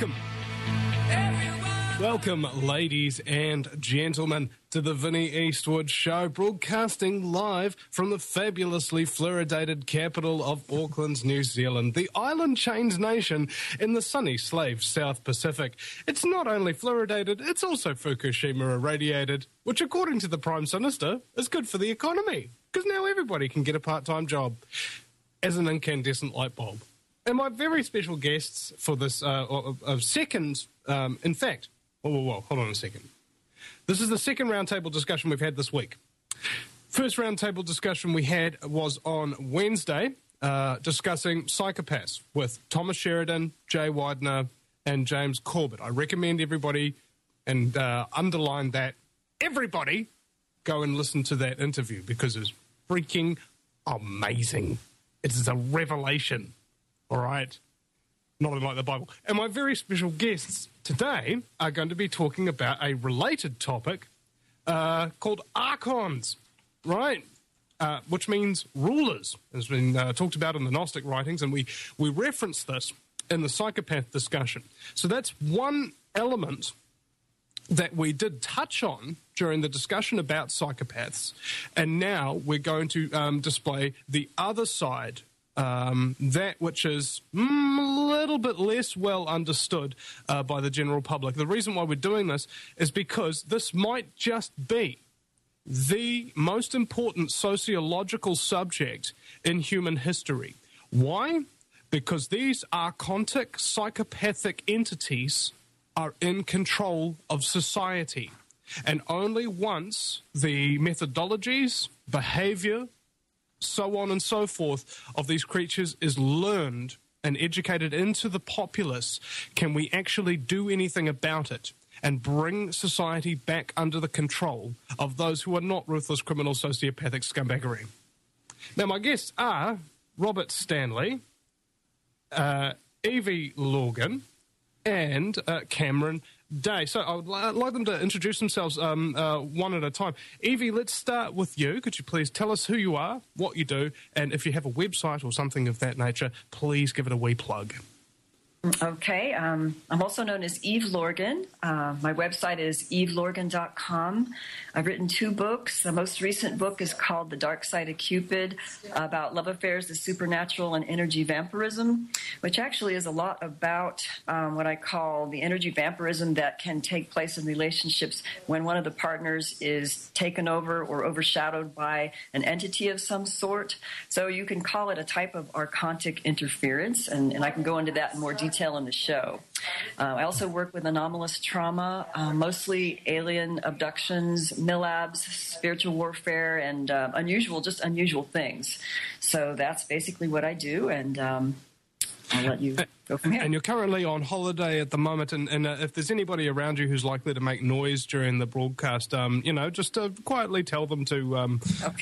welcome. Welcome, ladies and gentlemen, to the Vinnie Eastwood Show, broadcasting live from the fabulously fluoridated capital of Auckland, New Zealand, the island chains nation in the sunny slave South Pacific. It's not only fluoridated, it's also Fukushima irradiated, which, according to the Prime Minister, is good for the economy, because now everybody can get a part-time job as an incandescent light bulb. And my very special guests for this second, in fact, whoa, hold on a second. This is the second roundtable discussion we've had this week. First roundtable discussion we had was on Wednesday, discussing psychopaths with Thomas Sheridan, Jay Widener, and James Corbett. I recommend everybody, and underline that, everybody go and listen to that interview because it's freaking amazing. It is a revelation, all right? Not unlike the Bible. And my very special guests today are going to be talking about a related topic called archons, right? Which means rulers. It's been talked about in the Gnostic writings, and we reference this in the psychopath discussion. So that's one element that we did touch on during the discussion about psychopaths, and now we're going to display the other side, that which is a little bit less well understood by the general public. The reason why we're doing this is because this might just be the most important sociological subject in human history. Why? Because these archontic psychopathic entities are in control of society. And only once the methodologies, behavior, so on and so forth of these creatures is learned and educated into the populace can we actually do anything about it and bring society back under the control of those who are not ruthless criminal sociopathic scumbaggery. Now, my guests are Robert Stanley, Evie Lorgan, and Cameron Day. So I would like them to introduce themselves one at a time. Evie, let's start with you. Could you please tell us who you are, what you do, and if you have a website or something of that nature, please give it a wee plug. Okay. I'm also known as Eve Lorgan. My website is evelorgan.com. I've written 2 books. The most recent book is called The Dark Side of Cupid, about love affairs, the supernatural, and energy vampirism, which actually is a lot about what I call the energy vampirism that can take place in relationships when one of the partners is taken over or overshadowed by an entity of some sort. So you can call it a type of archontic interference, and I can go into that in more detail in the show. I also work with anomalous trauma, mostly alien abductions, MILABs, spiritual warfare, and unusual things. So that's basically what I do, and I'll let you go from here. And you're currently on holiday at the moment, and if there's anybody around you who's likely to make noise during the broadcast, just quietly tell them to,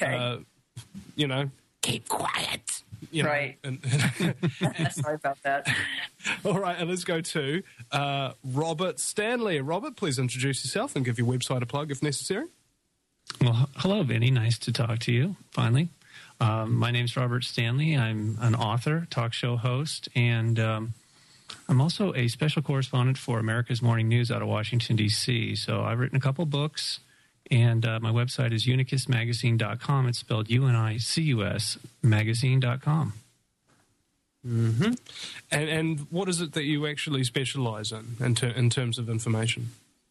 keep quiet. Right. Sorry about that. All right, and let's go to Robert Stanley. Robert, please introduce yourself and give your website a plug if necessary. Well, hello, Vinny. Nice to talk to you, finally. My name's Robert Stanley. I'm an author, talk show host, and I'm also a special correspondent for America's Morning News out of Washington, D.C. So I've written a couple books, and my website is unicusmagazine.com. It's spelled UNICUS magazine.com. Mm-hmm. And what is it that you actually specialize in terms of information?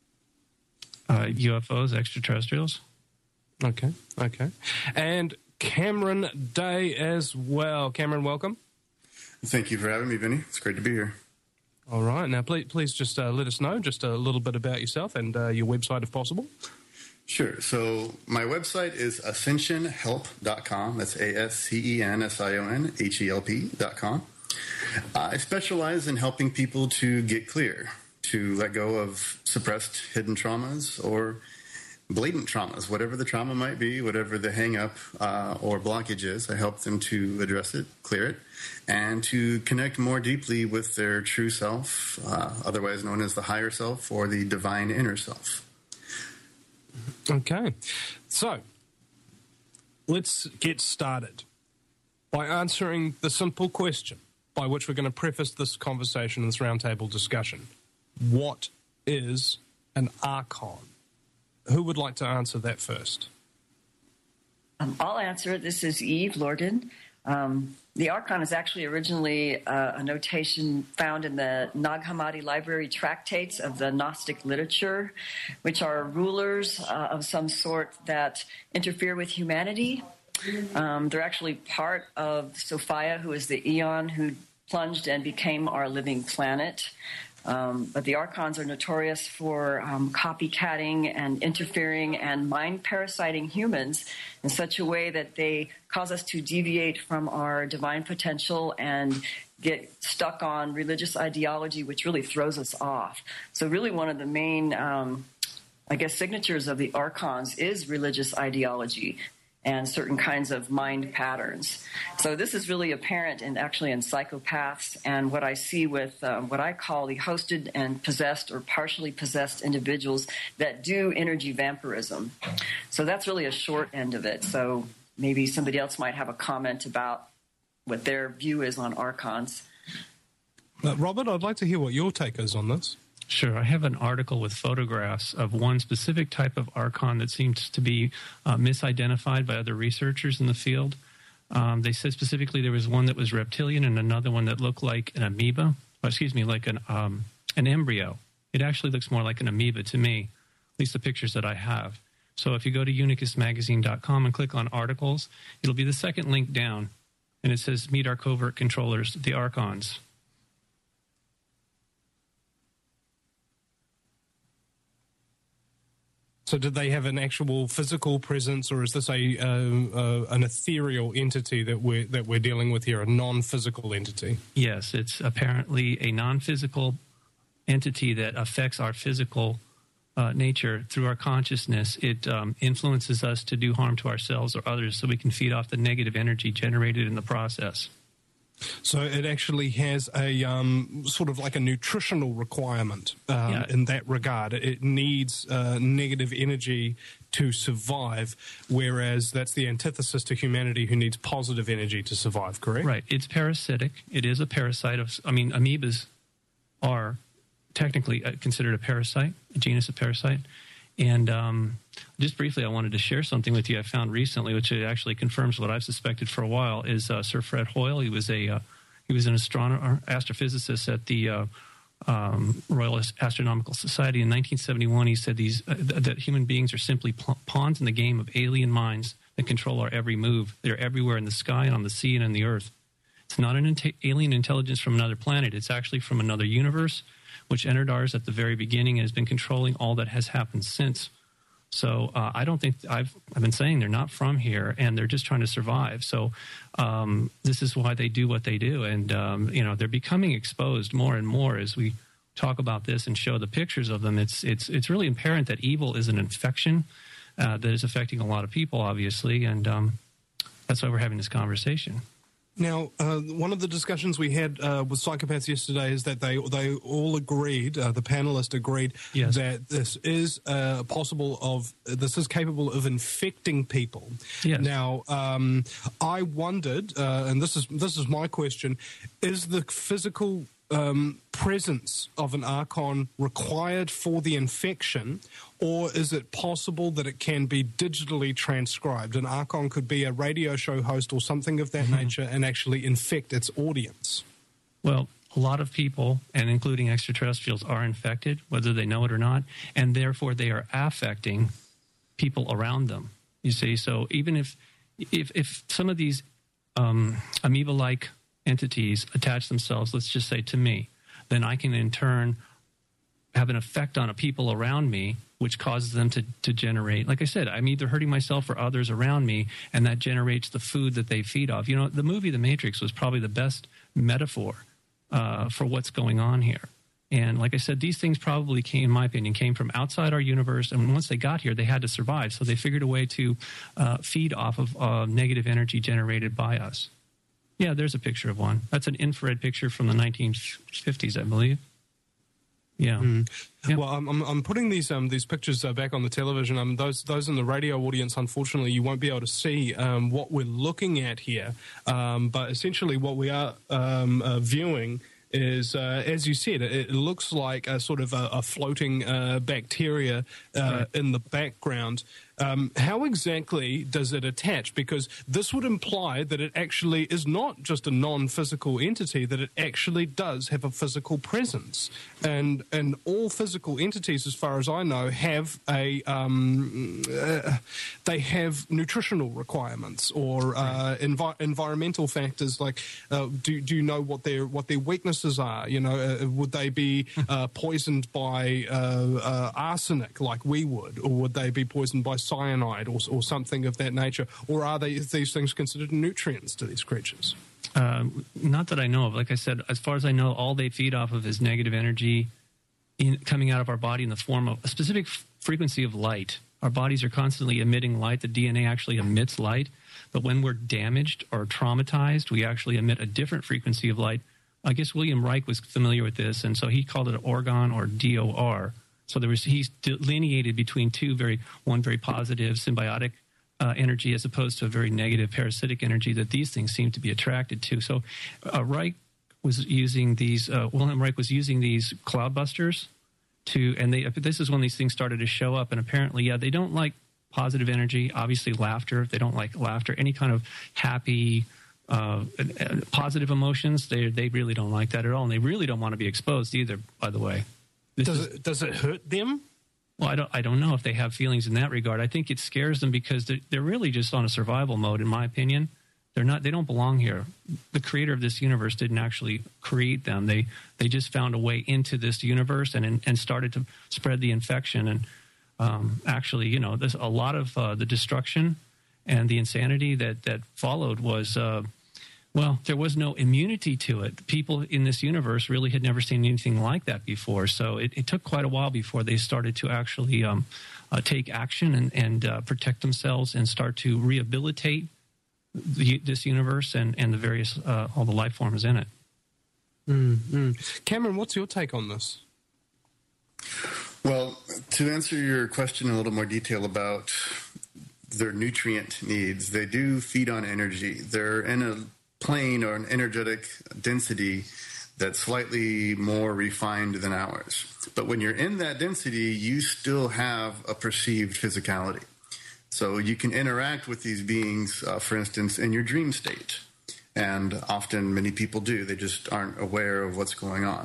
UFOs, extraterrestrials. Okay. And Cameron Day as well. Cameron, welcome. Thank you for having me, Vinny. It's great to be here. All right. Now, please just let us know just a little bit about yourself and your website if possible. Sure. So my website is ascensionhelp.com. That's ASCENSIONHELP.com. I specialize in helping people to get clear, to let go of suppressed hidden traumas or blatant traumas, whatever the trauma might be, whatever the hang-up or blockage is. I help them to address it, clear it, and to connect more deeply with their true self, otherwise known as the higher self or the divine inner self. Okay, so let's get started by answering the simple question by which we're going to preface this conversation, this roundtable discussion. what is an Archon? Who would like to answer that first? I'll answer it. This is Eve Lorgan. The Archon is actually originally a notation found in the Nag Hammadi library tractates of the Gnostic literature, which are rulers of some sort that interfere with humanity. They're actually part of Sophia, who is the Eon who plunged and became our living planet. But the Archons are notorious for copycatting and interfering and mind parasiting humans in such a way that they cause us to deviate from our divine potential and get stuck on religious ideology, which really throws us off. So really one of the main, signatures of the Archons is religious ideology and certain kinds of mind patterns. So this is really apparent in psychopaths and what I see with what I call the hosted and possessed or partially possessed individuals that do energy vampirism. So that's really a short end of it. So maybe somebody else might have a comment about what their view is on Archons. Robert, I'd like to hear what your take is on this. Sure. I have an article with photographs of one specific type of Archon that seems to be misidentified by other researchers in the field. They said specifically there was one that was reptilian and another one that looked like an amoeba, like an embryo. It actually looks more like an amoeba to me, at least the pictures that I have. So if you go to unicusmagazine.com and click on articles, it'll be the second link down, and it says Meet Our Covert Controllers, the Archons. So did they have an actual physical presence, or is this an ethereal entity that we're dealing with here, a non-physical entity? Yes, it's apparently a non-physical entity that affects our physical nature through our consciousness. It influences us to do harm to ourselves or others so we can feed off the negative energy generated in the process. So it actually has a sort of like a nutritional requirement in that regard. It needs negative energy to survive, whereas that's the antithesis to humanity, who needs positive energy to survive, correct? Right. It's parasitic. It is a parasite amoebas are technically considered a parasite, a genus of parasite. And just briefly, I wanted to share something with you I found recently, which actually confirms what I've suspected for a while, is Sir Fred Hoyle. He was an astronomer, astrophysicist at the Royal Astronomical Society. In 1971, he said that human beings are simply pawns in the game of alien minds that control our every move. They're everywhere in the sky and on the sea and in the earth. It's not an alien intelligence from another planet. It's actually from another universe, which entered ours at the very beginning and has been controlling all that has happened since. So I don't think I've been saying they're not from here, and they're just trying to survive. So this is why they do what they do, and they're becoming exposed more and more as we talk about this and show the pictures of them. It's really apparent that evil is an infection that is affecting a lot of people, obviously, and that's why we're having this conversation. Now, one of the discussions we had with psychopaths yesterday is that they all agreed, the panelists agreed, yes, that this is capable of infecting people. Yes. Now, I wondered, and this is my question: is the physical presence of an Archon required for the infection, or is it possible that it can be digitally transcribed? An Archon could be a radio show host or something of that nature and actually infect its audience. Well, a lot of people, and including extraterrestrials, are infected, whether they know it or not, and therefore they are affecting people around them. You see, so even if some of these amoeba-like entities attach themselves, let's just say to me, then I can in turn have an effect on people around me, which causes them to generate, like I said, I'm either hurting myself or others around me, and that generates the food that they feed off. The movie The Matrix was probably the best metaphor for what's going on here. And like I said, these things probably in my opinion, came from outside our universe, and once they got here, they had to survive. So they figured a way to feed off of negative energy generated by us. Yeah, there's a picture of one. That's an infrared picture from the 1950s, I believe. Yeah. Mm. Yeah. Well, I'm putting these pictures back on the television. Those in the radio audience, unfortunately, you won't be able to see what we're looking at here. But essentially, what we are viewing is, as you said, it looks like a sort of a floating bacteria in the background. How exactly does it attach? Because this would imply that it actually is not just a non-physical entity, that it actually does have a physical presence. And all physical entities, as far as I know, have they have nutritional requirements or environmental factors. Like, do you know what their weaknesses are? You know, would they be poisoned by arsenic like we would, or would they be poisoned by cyanide or something of that nature? Or are these things considered nutrients to these creatures? Not that I know of. Like I said, as far as I know, all they feed off of is negative energy coming out of our body in the form of a specific frequency of light. Our bodies are constantly emitting light. The DNA actually emits light. But when we're damaged or traumatized, we actually emit a different frequency of light. I guess William Reich was familiar with this, and so he called it orgon or DOR. So he's delineated between one very positive symbiotic energy as opposed to a very negative parasitic energy that these things seem to be attracted to. So William Reich was using these cloudbusters and this is when these things started to show up. And apparently, they don't like positive energy, obviously laughter. They don't like laughter, any kind of happy, positive emotions. They really don't like that at all. And they really don't want to be exposed either, by the way. Does it hurt them? Well, I don't know if they have feelings in that regard. I think it scares them because they're really just on a survival mode, in my opinion. They don't belong here. The creator of this universe didn't actually create them. They just found a way into this universe and started to spread the infection. And actually, there's a lot of the destruction and the insanity that followed was. There was no immunity to it. People in this universe really had never seen anything like that before. So it took quite a while before they started to actually take action and protect themselves and start to rehabilitate this universe and the various all the life forms in it. Mm-hmm. Cameron, what's your take on this? Well, to answer your question in a little more detail about their nutrient needs, they do feed on energy. They're in a plane or an energetic density that's slightly more refined than ours. But when you're in that density, you still have a perceived physicality. So you can interact with these beings, for instance, in your dream state. And often many people do. They just aren't aware of what's going on.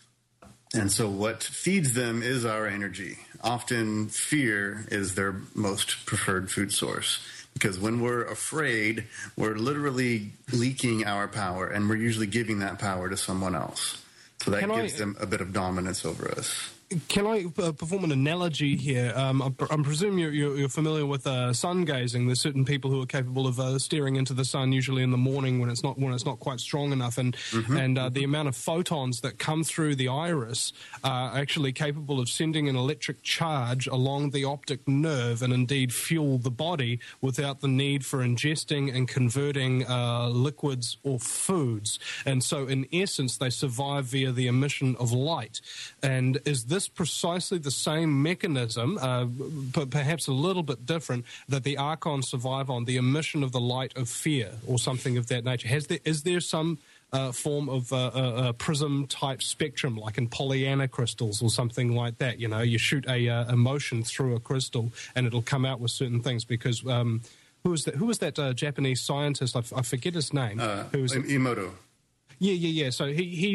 And so what feeds them is our energy. Often fear is their most preferred food source. Because when we're afraid, we're literally leaking our power, and we're usually giving that power to someone else. So that gives them a bit of dominance over us. Can I perform an analogy here? I'm presuming you're familiar with sun gazing. There's certain people who are capable of staring into the sun, usually in the morning when it's not quite strong enough, and the amount of photons that come through the iris are actually capable of sending an electric charge along the optic nerve and indeed fuel the body without the need for ingesting and converting liquids or foods. And so, in essence, they survive via the emission of light. And is this precisely the same mechanism, but perhaps a little bit different, that the Archons survive on, the emission of the light of fear or something of that nature? Is there some form of a prism-type spectrum, like in Pollyanna crystals or something like that? You shoot a emotion through a crystal and it'll come out with certain things because... Who was that Japanese scientist? I forget his name. Emoto. Yeah. So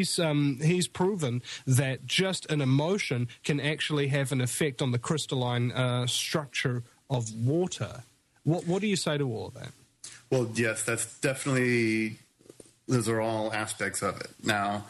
he's proven that just an emotion can actually have an effect on the crystalline structure of water. What do you say to all of that? Well, yes, that's definitely, those are all aspects of it. Now,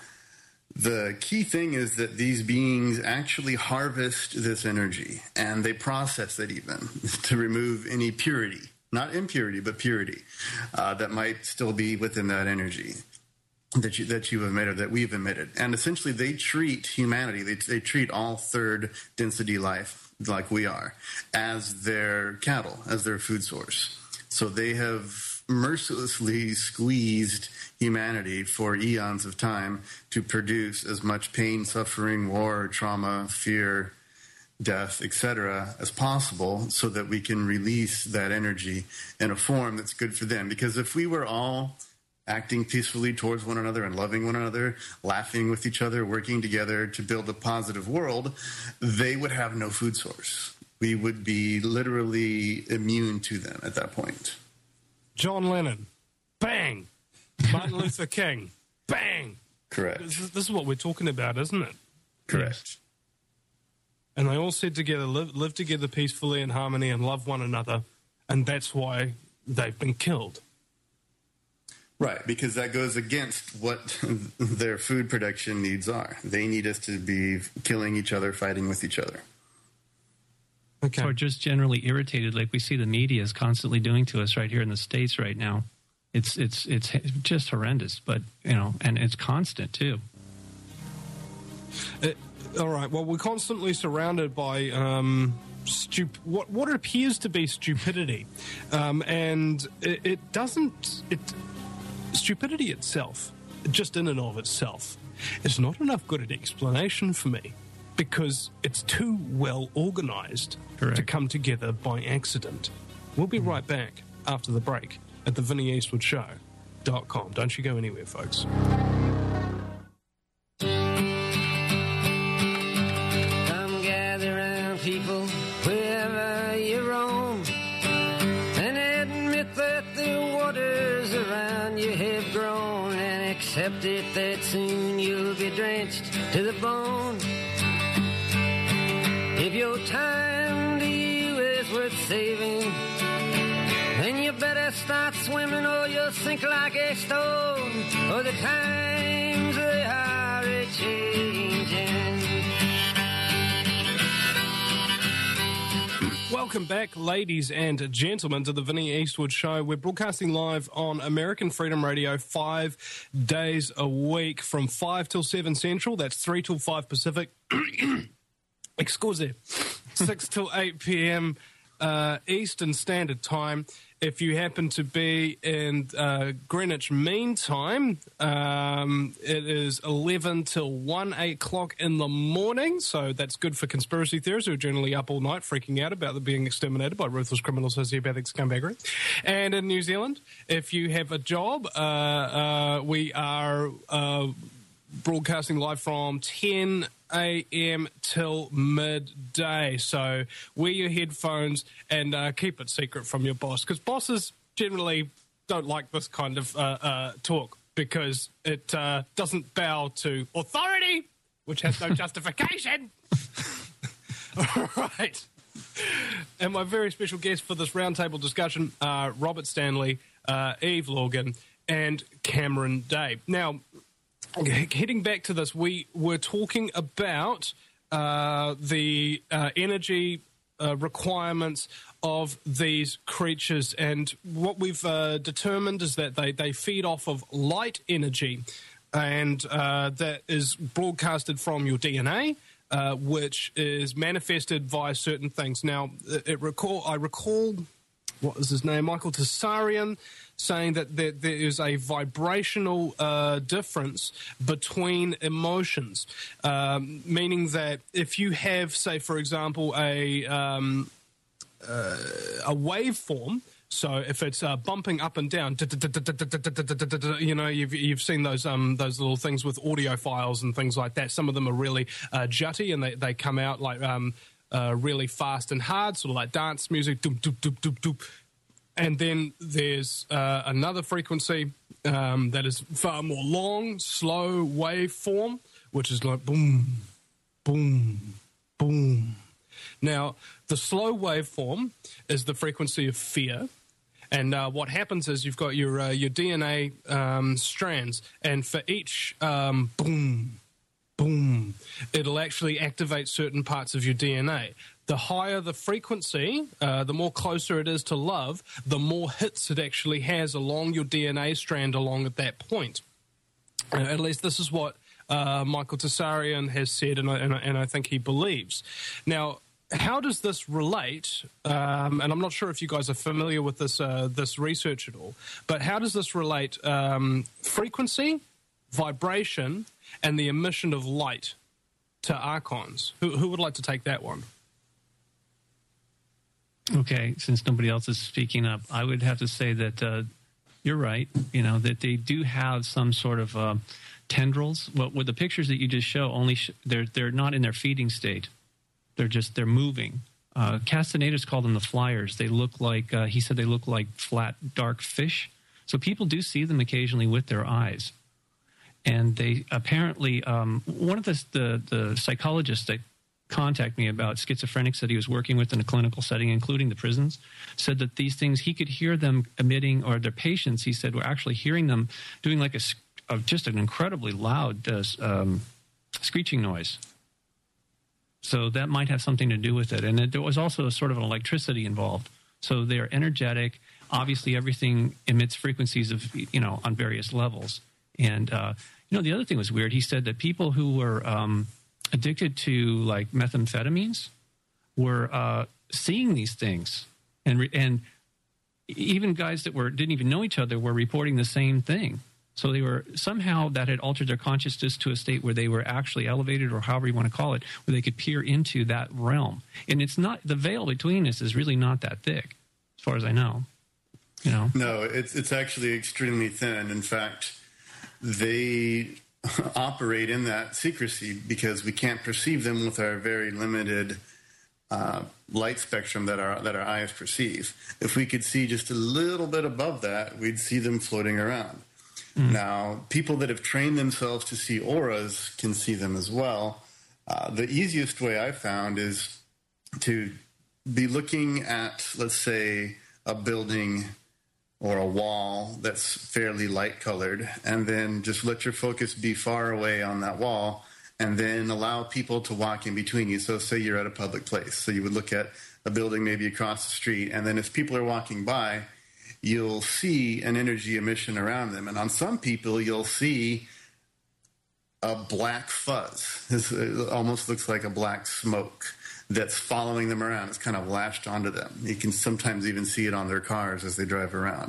the key thing is that these beings actually harvest this energy, and they process it even to remove any purity, not impurity, but purity, that might still be within that energy that you have emitted, that we've emitted. And essentially they treat humanity, they treat all third density life like we are as their cattle, as their food source. So they have mercilessly squeezed humanity for eons of time to produce as much pain, suffering, war, trauma, fear, death, etc. as possible so that we can release that energy in a form that's good for them. Because if we were all acting peacefully towards one another and loving one another, laughing with each other, working together to build a positive world, they would have no food source. We would be literally immune to them at that point. John Lennon, bang. Martin Luther King, bang. Correct. This is what we're talking about, isn't it? Correct. And they all said together, live together peacefully in harmony and love one another, and that's why they've been killed. Right, because that goes against what their food production needs are. They need us to be killing each other, fighting with each other. Okay. Or just generally irritated, like we see the media is constantly doing to us right here in the States right now. It's just horrendous, but, and it's constant, too. All right, well, we're constantly surrounded by what appears to be stupidity. And it doesn't... Stupidity itself, just in and of itself, is not enough good an explanation for me because it's too well organized to come together by accident. We'll be right back after the break at thevinnieeastwoodshow.com. Don't you go anywhere, folks. Come gather round, people, wherever you roam, and admit that the waters around you have grown, and accept it that soon you'll be drenched to the bone. If your time to you is worth saving, then you better start swimming or you'll sink like a stone, for the times they are a-changing. Welcome back, ladies and gentlemen, to the Vinnie Eastwood Show. We're broadcasting live on American Freedom Radio 5 days a week from 5 till 7 Central. That's 3 till 5 Pacific. Excuse. 6 till 8 p.m. Eastern Standard Time. If you happen to be in Greenwich Mean Time, it is 11 till 8 o'clock in the morning. So that's good for conspiracy theorists who are generally up all night freaking out about them being exterminated by ruthless criminal sociopathic scumbaggery. And in New Zealand, if you have a job, we are broadcasting live from 10 a.m. till midday. So wear your headphones and keep it secret from your boss, because bosses generally don't like this kind of talk because it doesn't bow to authority, which has no justification. All right. And my very special guests for this roundtable discussion are Robert Stanley, Eve Lorgan, and Cameron Day. Now, heading back to this, we were talking about the energy requirements of these creatures, and what we've determined is that they feed off of light energy, and that is broadcasted from your DNA, which is manifested via certain things. Now, I recall, what was his name, Michael Tsarian, saying that there is a vibrational difference between emotions, meaning that if you have, say, for example, a waveform, so if it's bumping up and down, you've seen those little things with audio files and things like that. Some of them are really jutty, and they come out like really fast and hard, sort of like dance music, doop, doop, doop, doop, doop. And then there's another frequency that is far more long, slow waveform, which is like boom, boom, boom. Now, the slow waveform is the frequency of fear. And what happens is you've got your DNA strands, and for each boom, boom, it'll actually activate certain parts of your DNA. The higher the frequency, the more closer it is to love, the more hits it actually has along your DNA strand along at that point. At least this is what Michael Tsarian has said, and I think he believes. Now, how does this relate? And I'm not sure if you guys are familiar with this research at all, but how does this relate frequency, vibration, and the emission of light to archons? Who would like to take that one? Okay, since nobody else is speaking up, I would have to say that you're right. You know, that they do have some sort of tendrils. Well, with the pictures that you just show, they're not in their feeding state. They're moving. Castaneda's called them the flyers. They look like, he said they look like flat, dark fish. So people do see them occasionally with their eyes. And they apparently, one of the psychologists that contacted me about schizophrenics that he was working with in a clinical setting, including the prisons, said that these things, he could hear them emitting, or their patients, he said, were actually hearing them doing like just an incredibly loud screeching noise. So that might have something to do with it. And there was also a sort of an electricity involved. So they're energetic. Obviously, everything emits frequencies of, on various levels. And, the other thing was weird. He said that people who were addicted to, like, methamphetamines were seeing these things. And even guys that didn't even know each other were reporting the same thing. So they were somehow that had altered their consciousness to a state where they were actually elevated, or however you want to call it, where they could peer into that realm. And it's not, the veil between us is really not that thick, as far as I know. No, it's actually extremely thin. In fact, they operate in that secrecy because we can't perceive them with our very limited light spectrum that our eyes perceive. If we could see just a little bit above that, we'd see them floating around. Now, people that have trained themselves to see auras can see them as well. The easiest way I found is to be looking at, let's say, a building or a wall that's fairly light-colored, and then just let your focus be far away on that wall, and then allow people to walk in between you. So say you're at a public place. So you would look at a building maybe across the street, and then as people are walking by, you'll see an energy emission around them. And on some people, you'll see a black fuzz. It almost looks like a black smoke that's following them around. It's kind of lashed onto them. You can sometimes even see it on their cars as they drive around.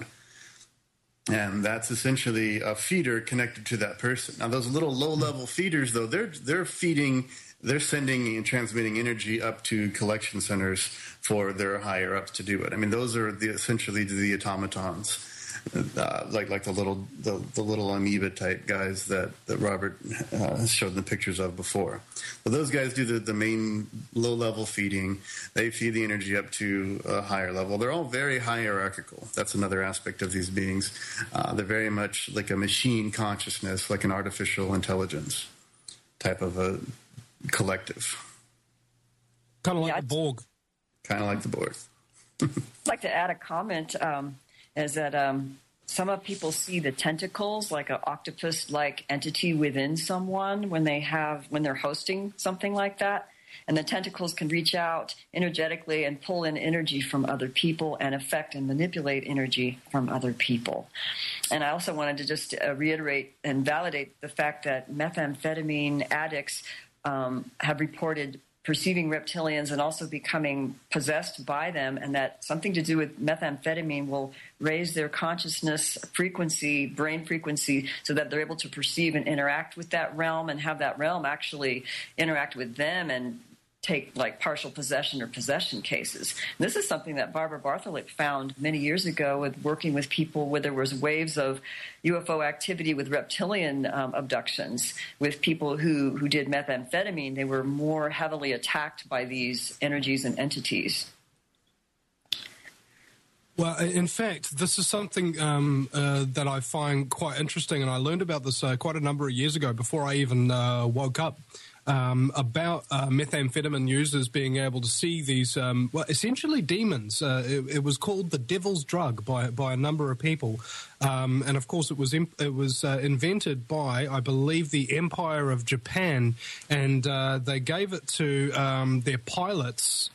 And that's essentially a feeder connected to that person. Now, those little low-level feeders, though, they're sending and transmitting energy up to collection centers for their higher-ups to do it. I mean, those are essentially the automatons, like the little amoeba-type guys that Robert showed the pictures of before. Well, those guys do the main low-level feeding. They feed the energy up to a higher level. They're all very hierarchical. That's another aspect of these beings. They're very much like a machine consciousness, like an artificial intelligence type of a collective. Kind of like the Borg. Kind of like the Borg. I'd like to add a comment, is that some of people see the tentacles like an octopus-like entity within someone when they're hosting something like that. And the tentacles can reach out energetically and pull in energy from other people and affect and manipulate energy from other people. And I also wanted to just reiterate and validate the fact that methamphetamine addicts have reported perceiving reptilians and also becoming possessed by them, and that something to do with methamphetamine will raise their consciousness frequency, brain frequency, so that they're able to perceive and interact with that realm and have that realm actually interact with them and take like partial possession or possession cases. And this is something that Barbara Bartholic found many years ago with working with people where there was waves of UFO activity with reptilian abductions with people who did methamphetamine. They were more heavily attacked by these energies and entities. Well, in fact, this is something that I find quite interesting, and I learned about this quite a number of years ago before I even woke up. About methamphetamine users being able to see these, essentially demons. It was called the devil's drug by a number of people. And of course, it was invented by, I believe, the Empire of Japan, and they gave it to their pilots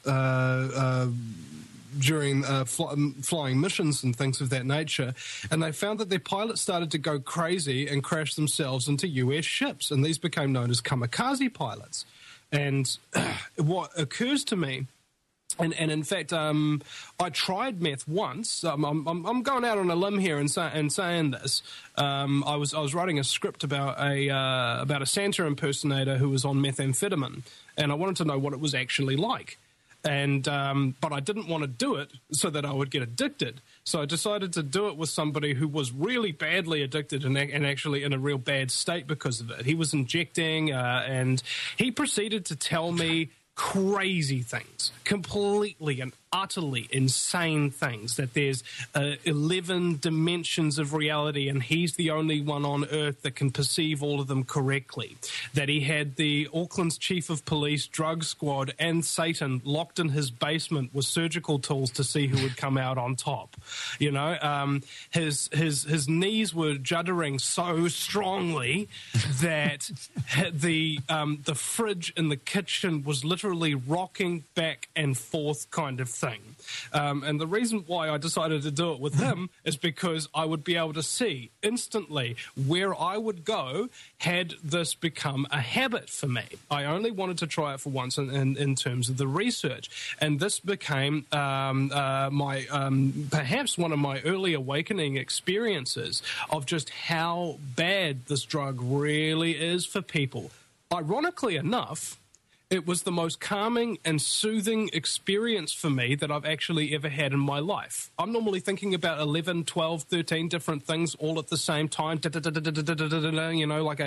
during flying missions and things of that nature, and they found that their pilots started to go crazy and crash themselves into U.S. ships, and these became known as kamikaze pilots. And what occurs to me, and in fact, I tried meth once. I'm going out on a limb here and saying this. I was writing a script about a Santa impersonator who was on methamphetamine, and I wanted to know what it was actually like. But I didn't want to do it so that I would get addicted. So I decided to do it with somebody who was really badly addicted and actually in a real bad state because of it. He was injecting, and he proceeded to tell me crazy things, completely and utterly insane things, that there's 11 dimensions of reality and he's the only one on earth that can perceive all of them correctly, that he had the Auckland's chief of police, drug squad and Satan locked in his basement with surgical tools to see who would come out on top. You know, his knees were juddering so strongly that the fridge in the kitchen was literally rocking back and forth kind of thing. And the reason why I decided to do it with him is because I would be able to see instantly where I would go had this become a habit for me. I only wanted to try it for once in terms of the research. And this became my perhaps one of my early awakening experiences of just how bad this drug really is for people. Ironically enough, it was the most calming and soothing experience for me that I've actually ever had in my life. I'm normally thinking about 11, 12, 13 different things all at the same time, you know, like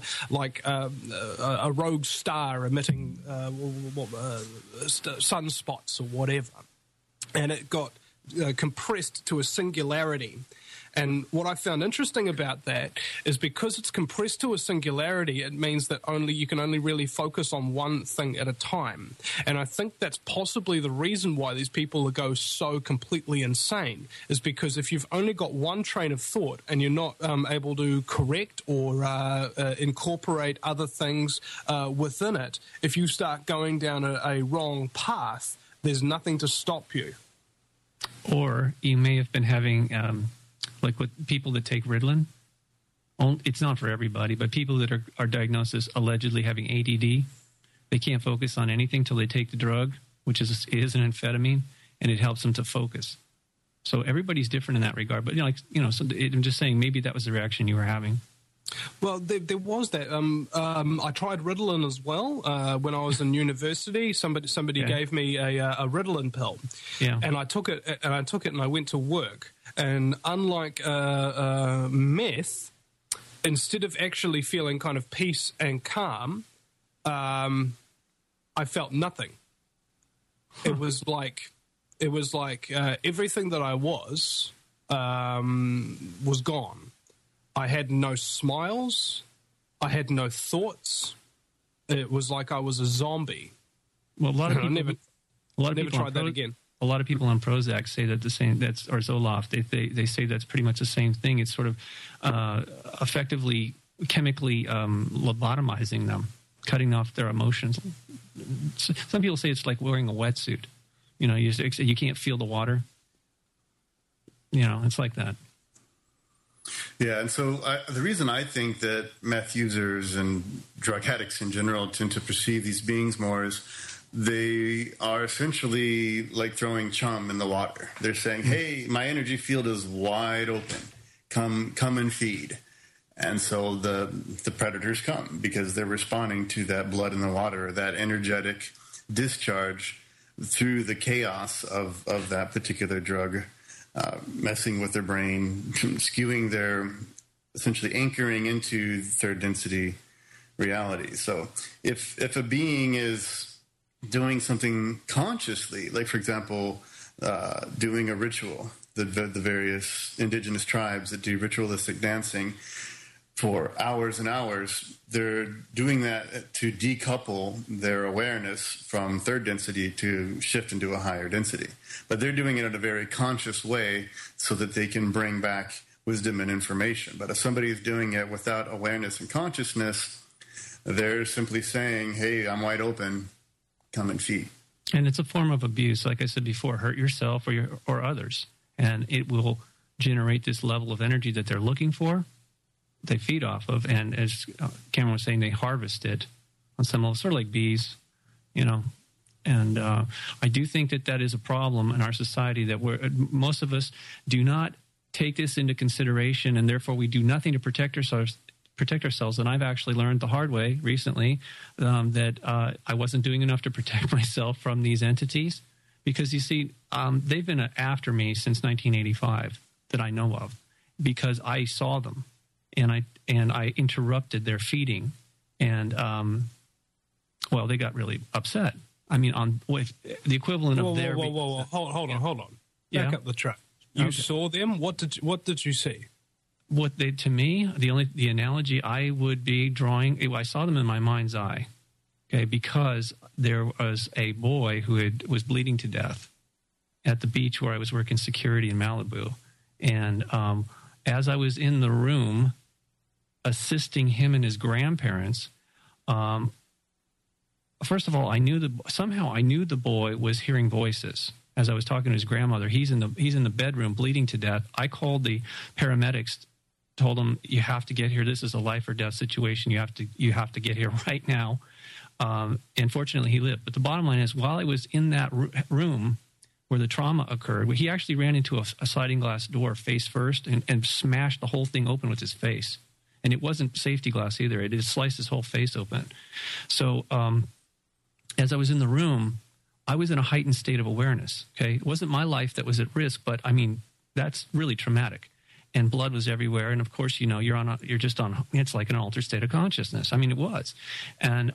a rogue star emitting sunspots or whatever. And it got compressed to a singularity. And what I found interesting about that is because it's compressed to a singularity, it means that you can only really focus on one thing at a time. And I think that's possibly the reason why these people go so completely insane, is because if you've only got one train of thought and you're not able to correct or incorporate other things within it, if you start going down a wrong path, there's nothing to stop you. Or you may have been having... like with people that take Ritalin, it's not for everybody, but people that are diagnosed as allegedly having ADD, they can't focus on anything till they take the drug, which is an amphetamine, and it helps them to focus. So everybody's different in that regard. But so I'm just saying maybe that was the reaction you were having. Well, there was that. I tried Ritalin as well when I was in university. Somebody gave me a Ritalin pill, and I took it. And I went to work. And unlike meth, instead of actually feeling kind of peace and calm, I felt nothing. It was like everything that I was gone. I had no smiles. I had no thoughts. It was like I was a zombie. Well, a lot of people never tried that again. A lot of people on Prozac say that or Zoloft. They say that's pretty much the same thing. It's sort of effectively chemically lobotomizing them, cutting off their emotions. Some people say it's like wearing a wetsuit. You know, you can't feel the water. You know, it's like that. Yeah, and so the reason I think that meth users and drug addicts in general tend to perceive these beings more is they are essentially like throwing chum in the water. They're saying, hey, my energy field is wide open. Come and feed. And so the predators come because they're responding to that blood in the water, that energetic discharge through the chaos of that particular drug. Messing with their brain, skewing their, essentially anchoring into third density reality. So if a being is doing something consciously, like for example, doing a ritual, the various indigenous tribes that do ritualistic dancing for hours and hours, they're doing that to decouple their awareness from third density to shift into a higher density. But they're doing it in a very conscious way so that they can bring back wisdom and information. But if somebody is doing it without awareness and consciousness, they're simply saying, hey, I'm wide open, come and feed. And it's a form of abuse. Like I said before, hurt yourself or others. And it will generate this level of energy that they're looking for. They feed off of, and as Cameron was saying, they harvest it on some level, sort of like bees, you know. And I do think that is a problem in our society, that most of us do not take this into consideration, and therefore we do nothing to protect protect ourselves. And I've actually learned the hard way recently that I wasn't doing enough to protect myself from these entities. Because, you see, they've been after me since 1985 that I know of, because I saw them and I interrupted their feeding. And, well, they got really upset. I mean, with the equivalent of their... Whoa. Hold on. Back up the track. You saw them? What did you see? To me, the analogy I would be drawing, I saw them in my mind's eye. Okay, because there was a boy who was bleeding to death at the beach where I was working security in Malibu. And as I was in the room assisting him and his grandparents, first of all, somehow I knew the boy was hearing voices. As I was talking to his grandmother, he's in the bedroom bleeding to death. I called the paramedics, told them, you have to get here. This is a life or death situation. You have to get here right now. And fortunately, he lived. But the bottom line is, while I was in that room where the trauma occurred, he actually ran into a sliding glass door face first and smashed the whole thing open with his face. And it wasn't safety glass either. It just sliced his whole face open. So as I was in the room, I was in a heightened state of awareness. Okay, it wasn't my life that was at risk, but I mean, that's really traumatic. And blood was everywhere. And of course, you're just on, it's like an altered state of consciousness. I mean, it was. And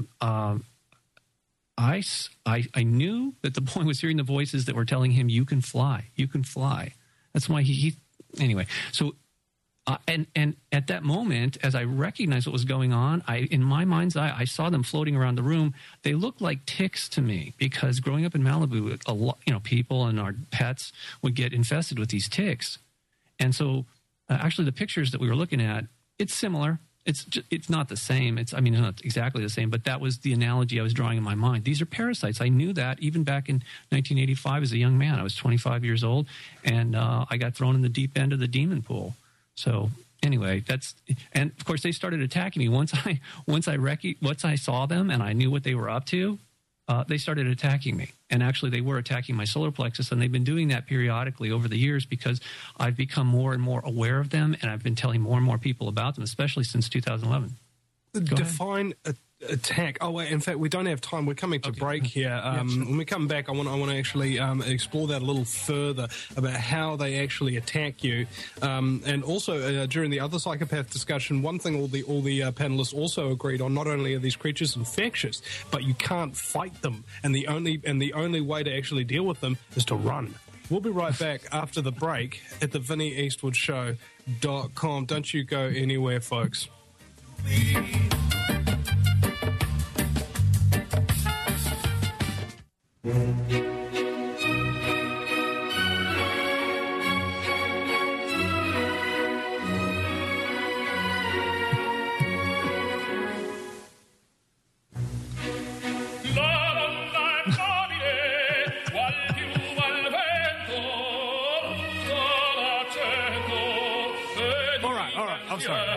I knew that the boy was hearing the voices that were telling him, you can fly. That's why anyway. So, and at that moment, as I recognized what was going on, in my mind's eye, I saw them floating around the room. They looked like ticks to me, because growing up in Malibu, a lot, people and our pets would get infested with these ticks. And so, actually, the pictures that we were looking at, it's similar. It's not the same. It's not exactly the same, but that was the analogy I was drawing in my mind. These are parasites. I knew that even back in 1985 as a young man. I was 25 years old, and I got thrown in the deep end of the demon pool. So anyway, and of course they started attacking me once I saw them and I knew what they were up to. They started attacking me. And actually, they were attacking my solar plexus, and they've been doing that periodically over the years because I've become more and more aware of them, and I've been telling more and more people about them, especially since 2011. Define attack. Oh, wait, in fact, we don't have time. We're coming to break here. When we come back, I want to actually explore that a little further about how they actually attack you. And also, during the other psychopath discussion, one thing all the panelists also agreed on, not only are these creatures infectious, but you can't fight them. And the only way to actually deal with them is to run. We'll be right back after the break at the VinnyEastwoodShow.com. Don't you go anywhere, folks. All right, I'm sorry.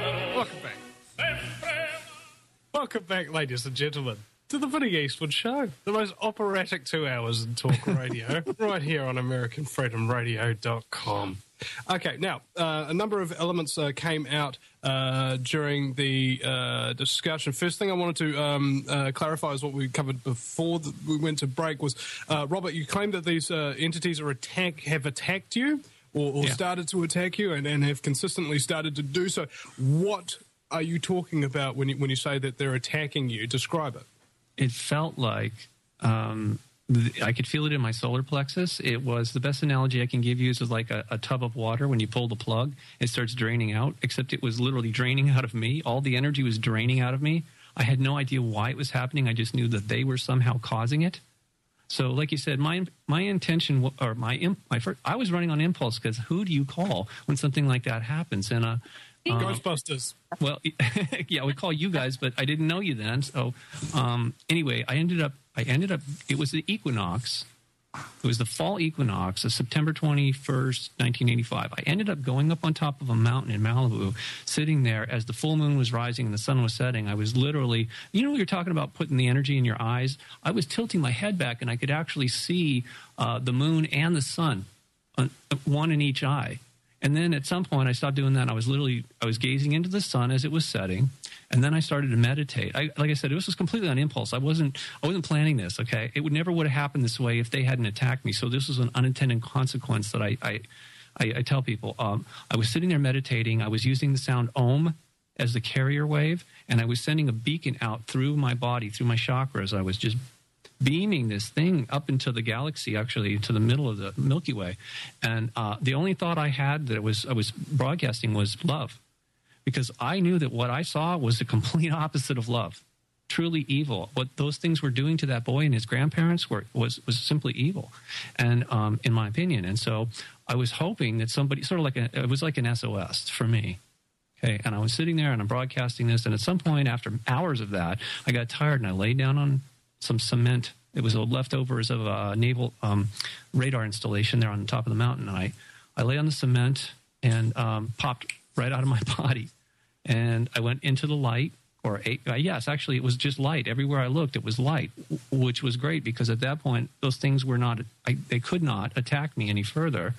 Welcome back, ladies and gentlemen, to the Vinny Eastwood Show, the most operatic 2 hours in talk radio, right here on AmericanFreedomRadio.com. Okay, now, a number of elements came out during the discussion. First thing I wanted to clarify is what we covered before we went to break was, Robert, you claimed that these entities have attacked you or started to attack you and have consistently started to do so. What are you talking about when you say that they're attacking you? Describe it. It felt like I could feel it in my solar plexus. It was the best analogy I can give you is like a tub of water. When you pull the plug, it starts draining out, except it was literally draining out of me. All the energy was draining out of me. I had no idea why it was happening. I just knew that they were somehow causing it. So like you said, my intention, or I was running on impulse, because who do you call when something like that happens? And Ghostbusters. Well, yeah, we call you guys, but I didn't know you then. So anyway, I ended up. It was the equinox. It was the fall equinox of September 21st, 1985. I ended up going up on top of a mountain in Malibu, sitting there as the full moon was rising and the sun was setting. I was literally, you're talking about putting the energy in your eyes. I was tilting my head back, and I could actually see the moon and the sun, one in each eye. And then at some point I stopped doing that. I was gazing into the sun as it was setting. And then I started to meditate. Like I said, this was completely on impulse. I wasn't planning this, okay? It never would have happened this way if they hadn't attacked me. So this was an unintended consequence that I tell people. I was sitting there meditating. I was using the sound Om as the carrier wave, and I was sending a beacon out through my body, through my chakras. I was just beaming this thing up into the galaxy, actually, to the middle of the Milky Way. And the only thought I had that I was broadcasting was love, because I knew that what I saw was the complete opposite of love, truly evil. What those things were doing to that boy and his grandparents was simply evil, and in my opinion. And so I was hoping that somebody, it was like an SOS for me. Okay, and I was sitting there and I'm broadcasting this, and at some point after hours of that, I got tired and I laid down on some cement. It was leftovers of a naval radar installation there on the top of the mountain. And I lay on the cement and popped right out of my body. And I went into the light, yes, actually it was just light. Everywhere I looked, it was light, which was great because at that point, those things they could not attack me any further.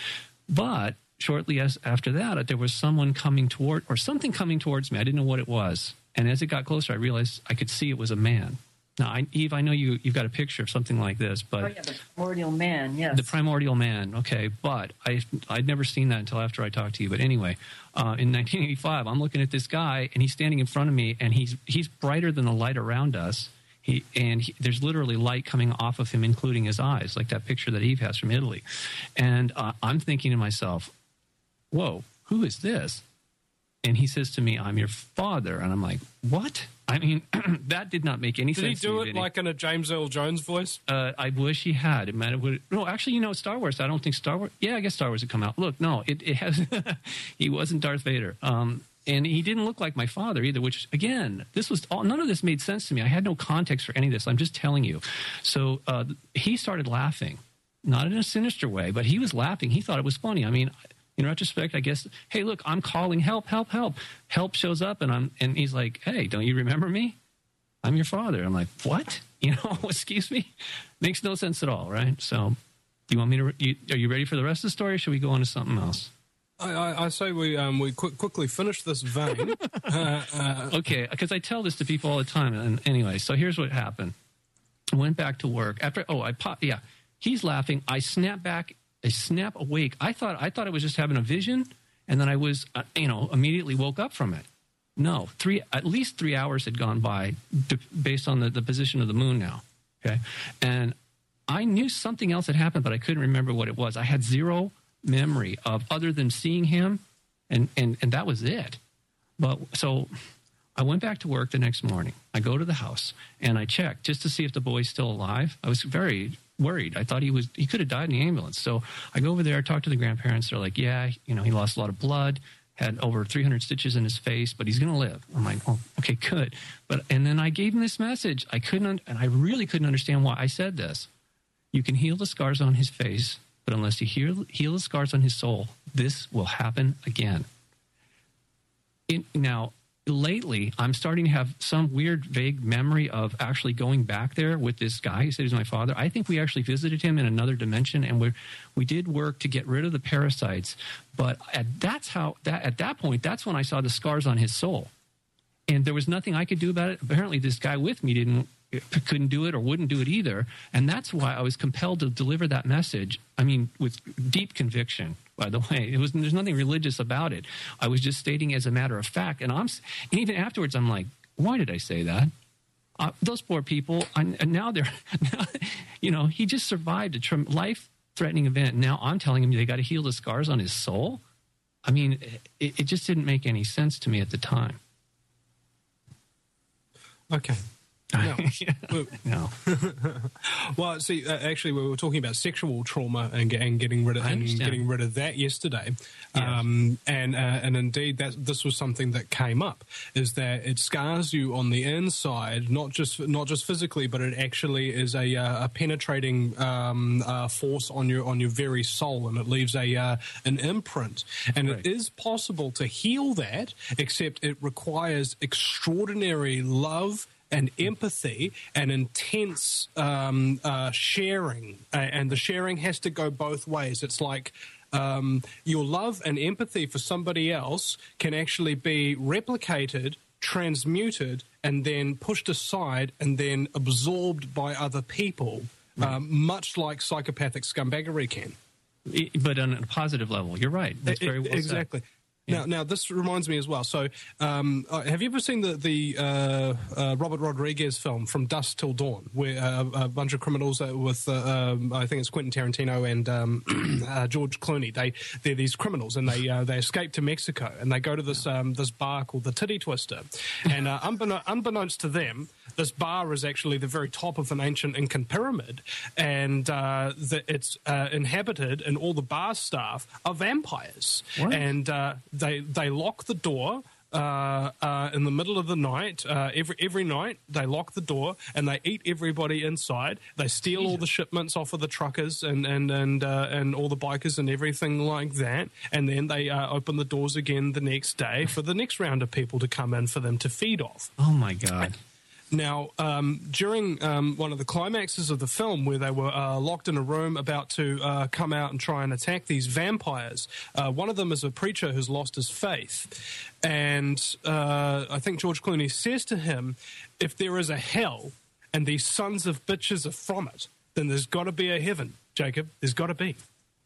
But shortly after that, there was something coming towards me. I didn't know what it was. And as it got closer, I realized I could see it was a man. Now, Eve, I know you've got a picture of something like this, but... Oh, yeah, the primordial man, yes. The primordial man, okay. But I'd never seen that until after I talked to you. But anyway, in 1985, I'm looking at this guy, and he's standing in front of me, and he's brighter than the light around us. There's literally light coming off of him, including his eyes, like that picture that Eve has from Italy. And I'm thinking to myself, whoa, who is this? And he says to me, I'm your father. And I'm like, what? I mean, that did not make any sense. Did he do it like in a James Earl Jones voice? I wish he had. It might have. No, actually, Star Wars. I don't think Star Wars. Yeah, I guess Star Wars had come out. Look, no, it has. He wasn't Darth Vader. And he didn't look like my father either, which, again, none of this made sense to me. I had no context for any of this. I'm just telling you. So he started laughing, not in a sinister way, but he was laughing. He thought it was funny. I mean, in retrospect, I guess, hey, look, I'm calling help, help, help. Help shows up, and he's like, hey, don't you remember me? I'm your father. I'm like, what? Excuse me? Makes no sense at all, right? So do you want me to, are you ready for the rest of the story, or should we go on to something else? I say we quickly finish this vein. Okay, because I tell this to people all the time. And anyway, so here's what happened. I went back to work. He's laughing. I snap back. I snap awake. I thought I was just having a vision, and then I was, immediately woke up from it. No, at least 3 hours had gone by based on the position of the moon now. Okay, and I knew something else had happened, but I couldn't remember what it was. I had zero memory of other than seeing him, and that was it. But so I went back to work the next morning. I go to the house and I checked just to see if the boy's still alive. I was very worried. I thought he could have died in the ambulance. So I go over there, talk to the grandparents. They're like, yeah, he lost a lot of blood, had over 300 stitches in his face, but he's going to live. I'm like, oh, okay, good. And then I gave him this message. And I really couldn't understand why I said this. You can heal the scars on his face, but unless you heal the scars on his soul, this will happen again. Now, lately, I'm starting to have some weird, vague memory of actually going back there with this guy. He said he's my father. I think we actually visited him in another dimension, and we did work to get rid of the parasites. But at that point, that's when I saw the scars on his soul, and there was nothing I could do about it. Apparently, this guy with me couldn't do it or wouldn't do it either, and that's why I was compelled to deliver that message. I mean, with deep conviction. By the way, there's nothing religious about it. I was just stating as a matter of fact, and even afterwards, I'm like, why did I say that? Those poor people, and now he just survived a life-threatening event. Now I'm telling him they got to heal the scars on his soul. I mean, it just didn't make any sense to me at the time. Okay. No. Well, see, actually, we were talking about sexual trauma and getting rid of that yesterday, yes. And indeed, this was something that came up. Is that it scars you on the inside, not just physically, but it actually is a penetrating force on your very soul, and it leaves an imprint. And right. It is possible to heal that, except it requires extraordinary love and empathy and intense sharing, and the sharing has to go both ways. It's like your love and empathy for somebody else can actually be replicated, transmuted, and then pushed aside and then absorbed by other people, much like psychopathic scumbaggery can. But on a positive level. You're right. That's very well exactly. said. Yeah. Now, this reminds me as well. So, have you ever seen the Robert Rodriguez film From Dusk Till Dawn, where a bunch of criminals with I think it's Quentin Tarantino and George Clooney? They're these criminals, and they escape to Mexico, and they go to this this bar called the Titty Twister, and unbeknownst to them, this bar is actually the very top of an ancient Incan pyramid, and it's inhabited, and all the bar staff are vampires. What? And they lock the door in the middle of the night. Every night they lock the door and they eat everybody inside. They steal all the shipments off of the truckers and all the bikers and everything like that. And then they open the doors again the next day for the next round of people to come in for them to feed off. Oh my God. Now, during one of the climaxes of the film where they were locked in a room about to come out and try and attack these vampires, one of them is a preacher who's lost his faith. And I think George Clooney says to him, if there is a hell and these sons of bitches are from it, then there's got to be a heaven, Jacob. There's got to be.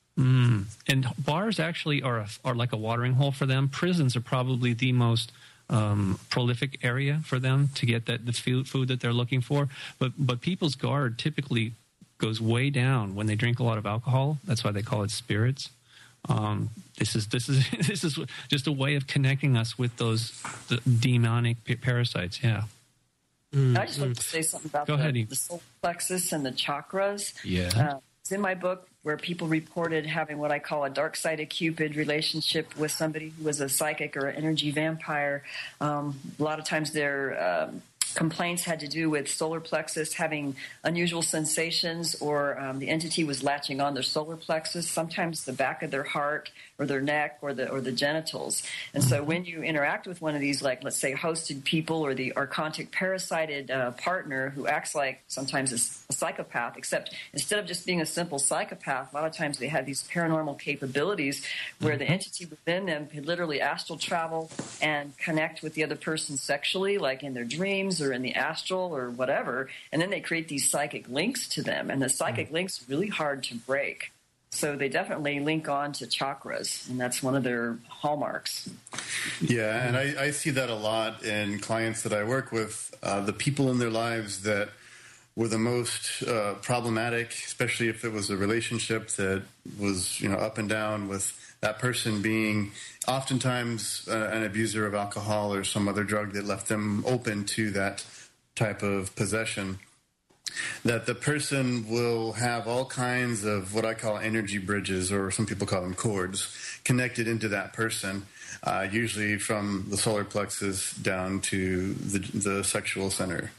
And bars actually are like a watering hole for them. Prisons are probably the most prolific area for them to get the food that they're looking for. But people's guard typically goes way down when they drink a lot of alcohol. That's why they call it spirits. This is just a way of connecting us with those demonic parasites. Yeah. I just want to say something about the solar plexus and the chakras. Yeah. It's in my book where people reported having what I call a dark-sided Cupid relationship with somebody who was a psychic or an energy vampire. A lot of times their complaints had to do with solar plexus having unusual sensations, or the entity was latching on their solar plexus, sometimes the back of their heart or their neck or the genitals. And so when you interact with one of these, like let's say hosted people or the archontic parasited partner who acts like sometimes a psychopath, except instead of just being a simple psychopath, a lot of times they have these paranormal capabilities where the entity within them could literally astral travel and connect with the other person sexually, like in their dreams or in the astral or whatever, and then they create these psychic links to them, and the psychic links are really hard to break. So they definitely link on to chakras, and that's one of their hallmarks. Yeah, and I see that a lot in clients that I work with. The people in their lives that were the most problematic, especially if it was a relationship that was up and down, with that person being oftentimes an abuser of alcohol or some other drug that left them open to that type of possession, that the person will have all kinds of what I call energy bridges, or some people call them cords, connected into that person, usually from the solar plexus down to the sexual center.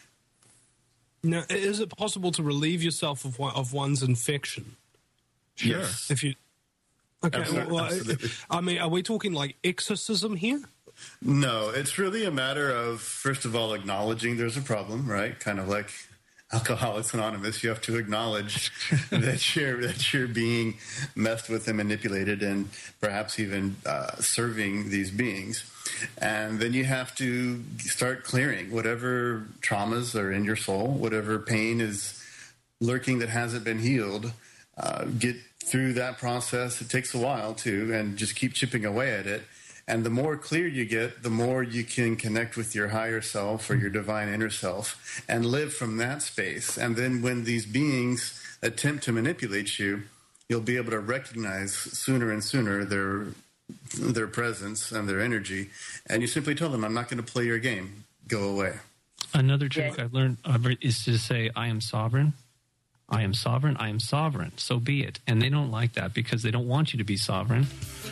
Now, is it possible to relieve yourself of one's infection? Sure. Yes. If you... Okay, absolutely. I mean, are we talking like exorcism here? No, it's really a matter of, first of all, acknowledging there's a problem, right? Kind of like Alcoholics Anonymous. You have to acknowledge that you're being messed with and manipulated, and perhaps even serving these beings. And then you have to start clearing whatever traumas are in your soul, whatever pain is lurking that hasn't been healed. Get through that process. It takes a while too, and just keep chipping away at it. And the more clear you get, the more you can connect with your higher self or your divine inner self and live from that space. And then when these beings attempt to manipulate you, you'll be able to recognize sooner and sooner their presence and their energy. And you simply tell them, I'm not going to play your game. Go away. Another trick I've learned is to say, I am sovereign. I am sovereign. I am sovereign. So be it. And they don't like that because they don't want you to be sovereign.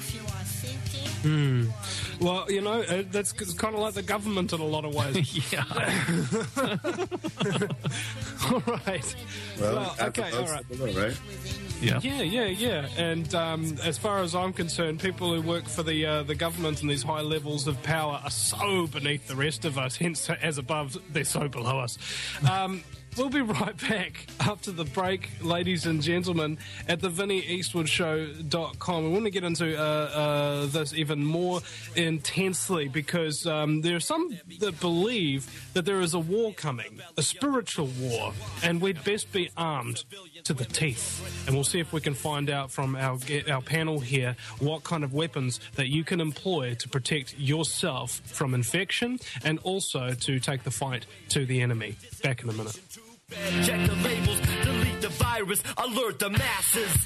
Well, that's kind of like the government in a lot of ways. Yeah. All right. Well, okay, all right. Right? Yeah. And as far as I'm concerned, people who work for the government and these high levels of power are so beneath the rest of us. Hence, as above, they're so below us. We'll be right back after the break, ladies and gentlemen, at the VinnyEastwoodShow.com. We want to get into this even more intensely because there are some that believe that there is a war coming, a spiritual war, and we'd best be armed to the teeth. And we'll see if we can find out from our panel here what kind of weapons that you can employ to protect yourself from infection and also to take the fight to the enemy. Back in a minute. Check the labels, delete the virus, alert the masses.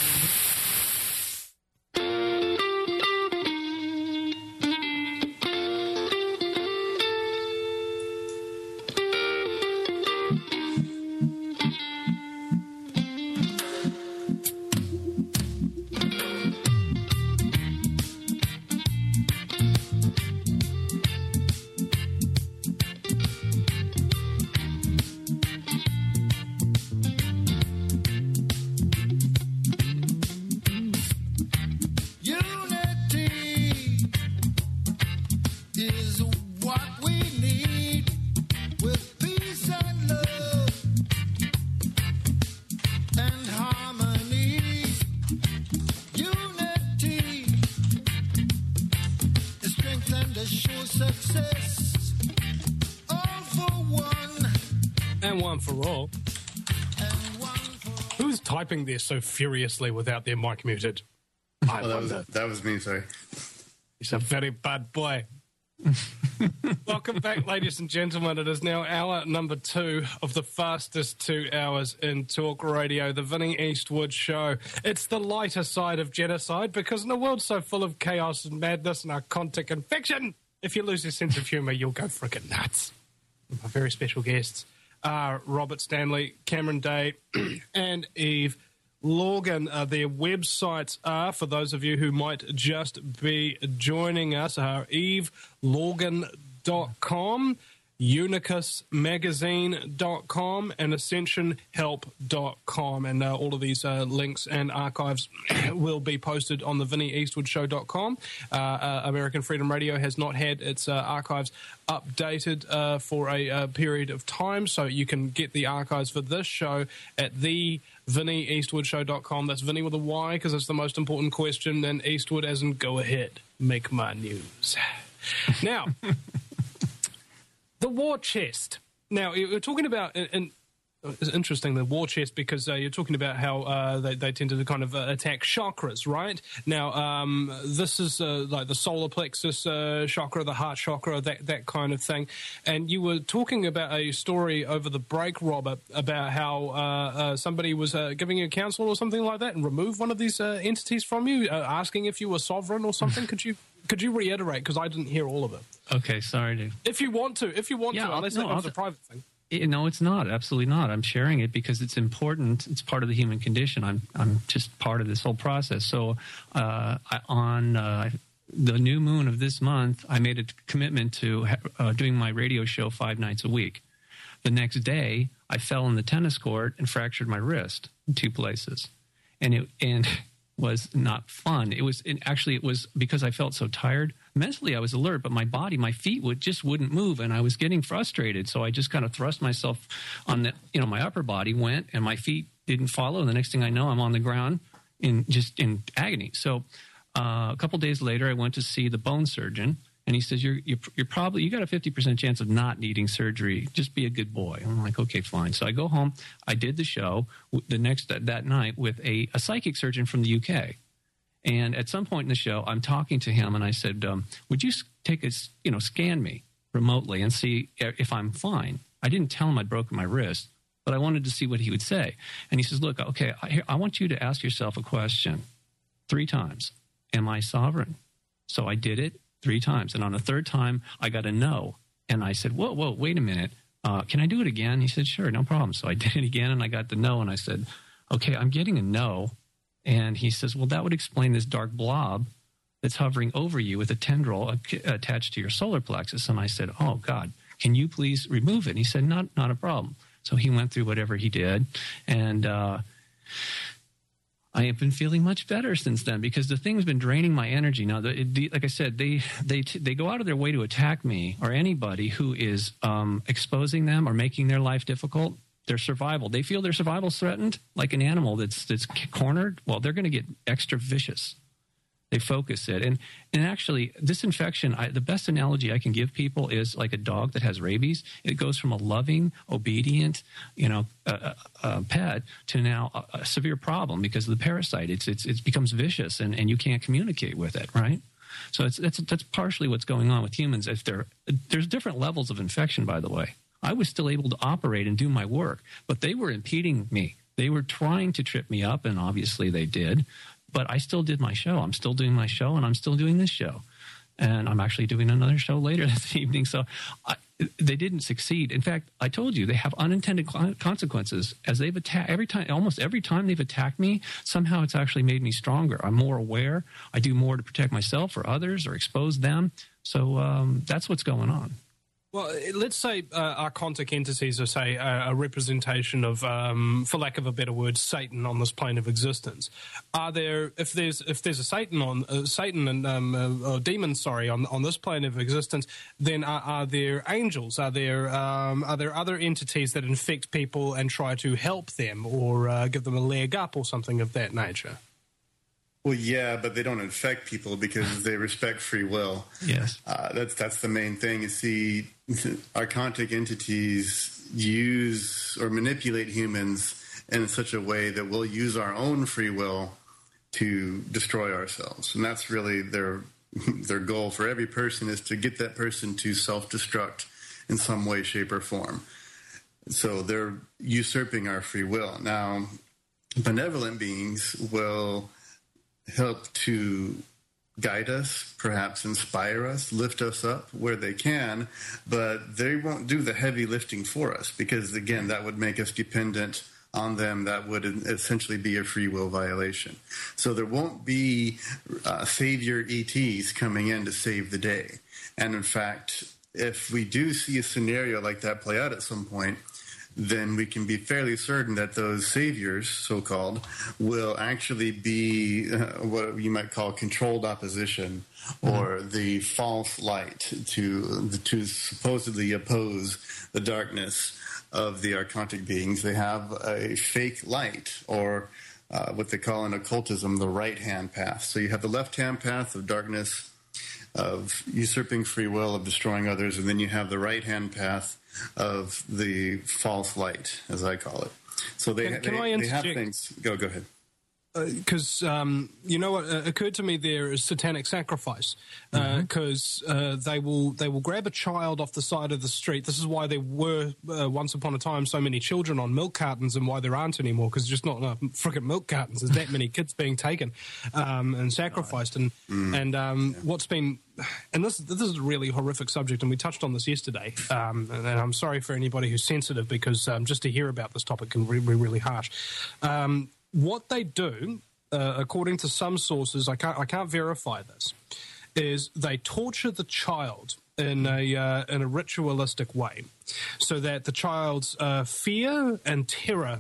For all. Who's typing this so furiously without their mic muted? That was me, sorry. He's a very bad boy. Welcome back, ladies and gentlemen. It is now hour number 2 of the fastest 2 hours in talk radio, the Vinny Eastwood Show. It's the lighter side of genocide because in a world so full of chaos and madness, narcotic and fiction, if you lose your sense of humour, you'll go frickin' nuts. My very special guests are Robert Stanley, Cameron Day, and Eve Lorgan. Their websites are, for those of you who might just be joining us, are evelorgan.com, unicusmagazine.com, and ascensionhelp.com. And all of these links and archives will be posted on the VinnyEastwoodShow.com. American Freedom Radio has not had its archives updated for a period of time, so you can get the archives for this show at the VinnyEastwoodShow.com. That's Vinny with a Y because it's the most important question, and Eastwood as in go ahead, make my news. Now, the war chest. Now, we're talking about, and it's interesting, the war chest, because you're talking about how they tend to kind of attack chakras, right? Now, this is like the solar plexus chakra, the heart chakra, that kind of thing. And you were talking about a story over the break, Robert, about how somebody was giving you counsel or something like that and removed one of these entities from you, asking if you were sovereign or something. Could you reiterate? Because I didn't hear all of it. Okay, sorry, Dave. If you want to, unless it was a private thing. No, it's not. Absolutely not. I'm sharing it because it's important. It's part of the human condition. I'm just part of this whole process. So on the new moon of this month, I made a commitment to doing my radio show 5 nights a week. The next day, I fell in the tennis court and fractured my wrist in 2 places. And it was not fun. It was because I felt so tired. Mentally, I was alert, but my body, my feet wouldn't move, and I was getting frustrated. So I just kind of thrust myself on my upper body went, and my feet didn't follow. And the next thing I know, I'm on the ground in agony. So a couple days later, I went to see the bone surgeon, and he says, "You're probably, you got a 50% chance of not needing surgery. Just be a good boy." I'm like, okay, fine. So I go home. I did the show that night with a psychic surgeon from the UK. And at some point in the show, I'm talking to him, and I said, "Would you scan me remotely and see if I'm fine?" I didn't tell him I'd broken my wrist, but I wanted to see what he would say. And he says, "Look, okay, I want you to ask yourself a question 3 times. Am I sovereign?" So I did it 3 times, and on the 3rd time, I got a no. And I said, whoa, wait a minute. Can I do it again? He said, sure, no problem. So I did it again, and I got the no, and I said, okay, I'm getting a no. And he says, well, that would explain this dark blob that's hovering over you with a tendril attached to your solar plexus. And I said, oh, God, can you please remove it? And he said, not a problem. So he went through whatever he did. And I have been feeling much better since then because the thing's been draining my energy. Now, like I said, they go out of their way to attack me or anybody who is exposing them or making their life difficult. Their survival. They feel their survival's threatened, like an animal that's cornered. Well, they're going to get extra vicious. They focus it. And actually, this infection, the best analogy I can give people is like a dog that has rabies. It goes from a loving, obedient, pet to now a severe problem because of the parasite. It becomes vicious and you can't communicate with it, right? So that's partially what's going on with humans. There's different levels of infection, by the way. I was still able to operate and do my work, but they were impeding me. They were trying to trip me up, and obviously they did. But I still did my show. I'm still doing my show, and I'm still doing this show. And I'm actually doing another show later this evening. So they didn't succeed. In fact, I told you they have unintended consequences. As they've attacked almost every time they've attacked me, somehow it's actually made me stronger. I'm more aware. I do more to protect myself or others or expose them. So that's what's going on. Well, let's say archontic entities are, say, a representation of, for lack of a better word, Satan on this plane of existence. Are there, if there's a Satan on or demon, on this plane of existence, then are there angels? Are there other entities that infect people and try to help them or give them a leg up or something of that nature? Well, yeah, but they don't infect people because they respect free will. Yes. That's the main thing. You see, archontic entities use or manipulate humans in such a way that we'll use our own free will to destroy ourselves. And that's really their goal for every person, is to get that person to self-destruct in some way, shape, or form. So they're usurping our free will. Now, benevolent beings will help to guide us, perhaps inspire us, lift us up where they can, but they won't do the heavy lifting for us because, again, that would make us dependent on them. That would essentially be a free will violation. So there won't be savior ETs coming in to save the day. And in fact, if we do see a scenario like that play out at some point, then we can be fairly certain that those saviors, so-called, will actually be what you might call controlled opposition, or the false light to supposedly oppose the darkness of the archontic beings. They have a fake light, or what they call in occultism the right-hand path. So you have the left-hand path of darkness, of usurping free will, of destroying others, and then you have the right-hand path of the false light, as I call it. So they have things. Go ahead. Because what occurred to me there is satanic sacrifice. Because they will grab a child off the side of the street. This is why there were once upon a time so many children on milk cartons, and why there aren't anymore. Because just not enough frickin' milk cartons. There's that many kids being taken and sacrificed. What's been, and this is a really horrific subject, and we touched on this yesterday. And I'm sorry for anybody who's sensitive, because just to hear about this topic can be really harsh. What they do, according to some sources, I can't verify this, is they torture the child in a ritualistic way, so that the child's fear and terror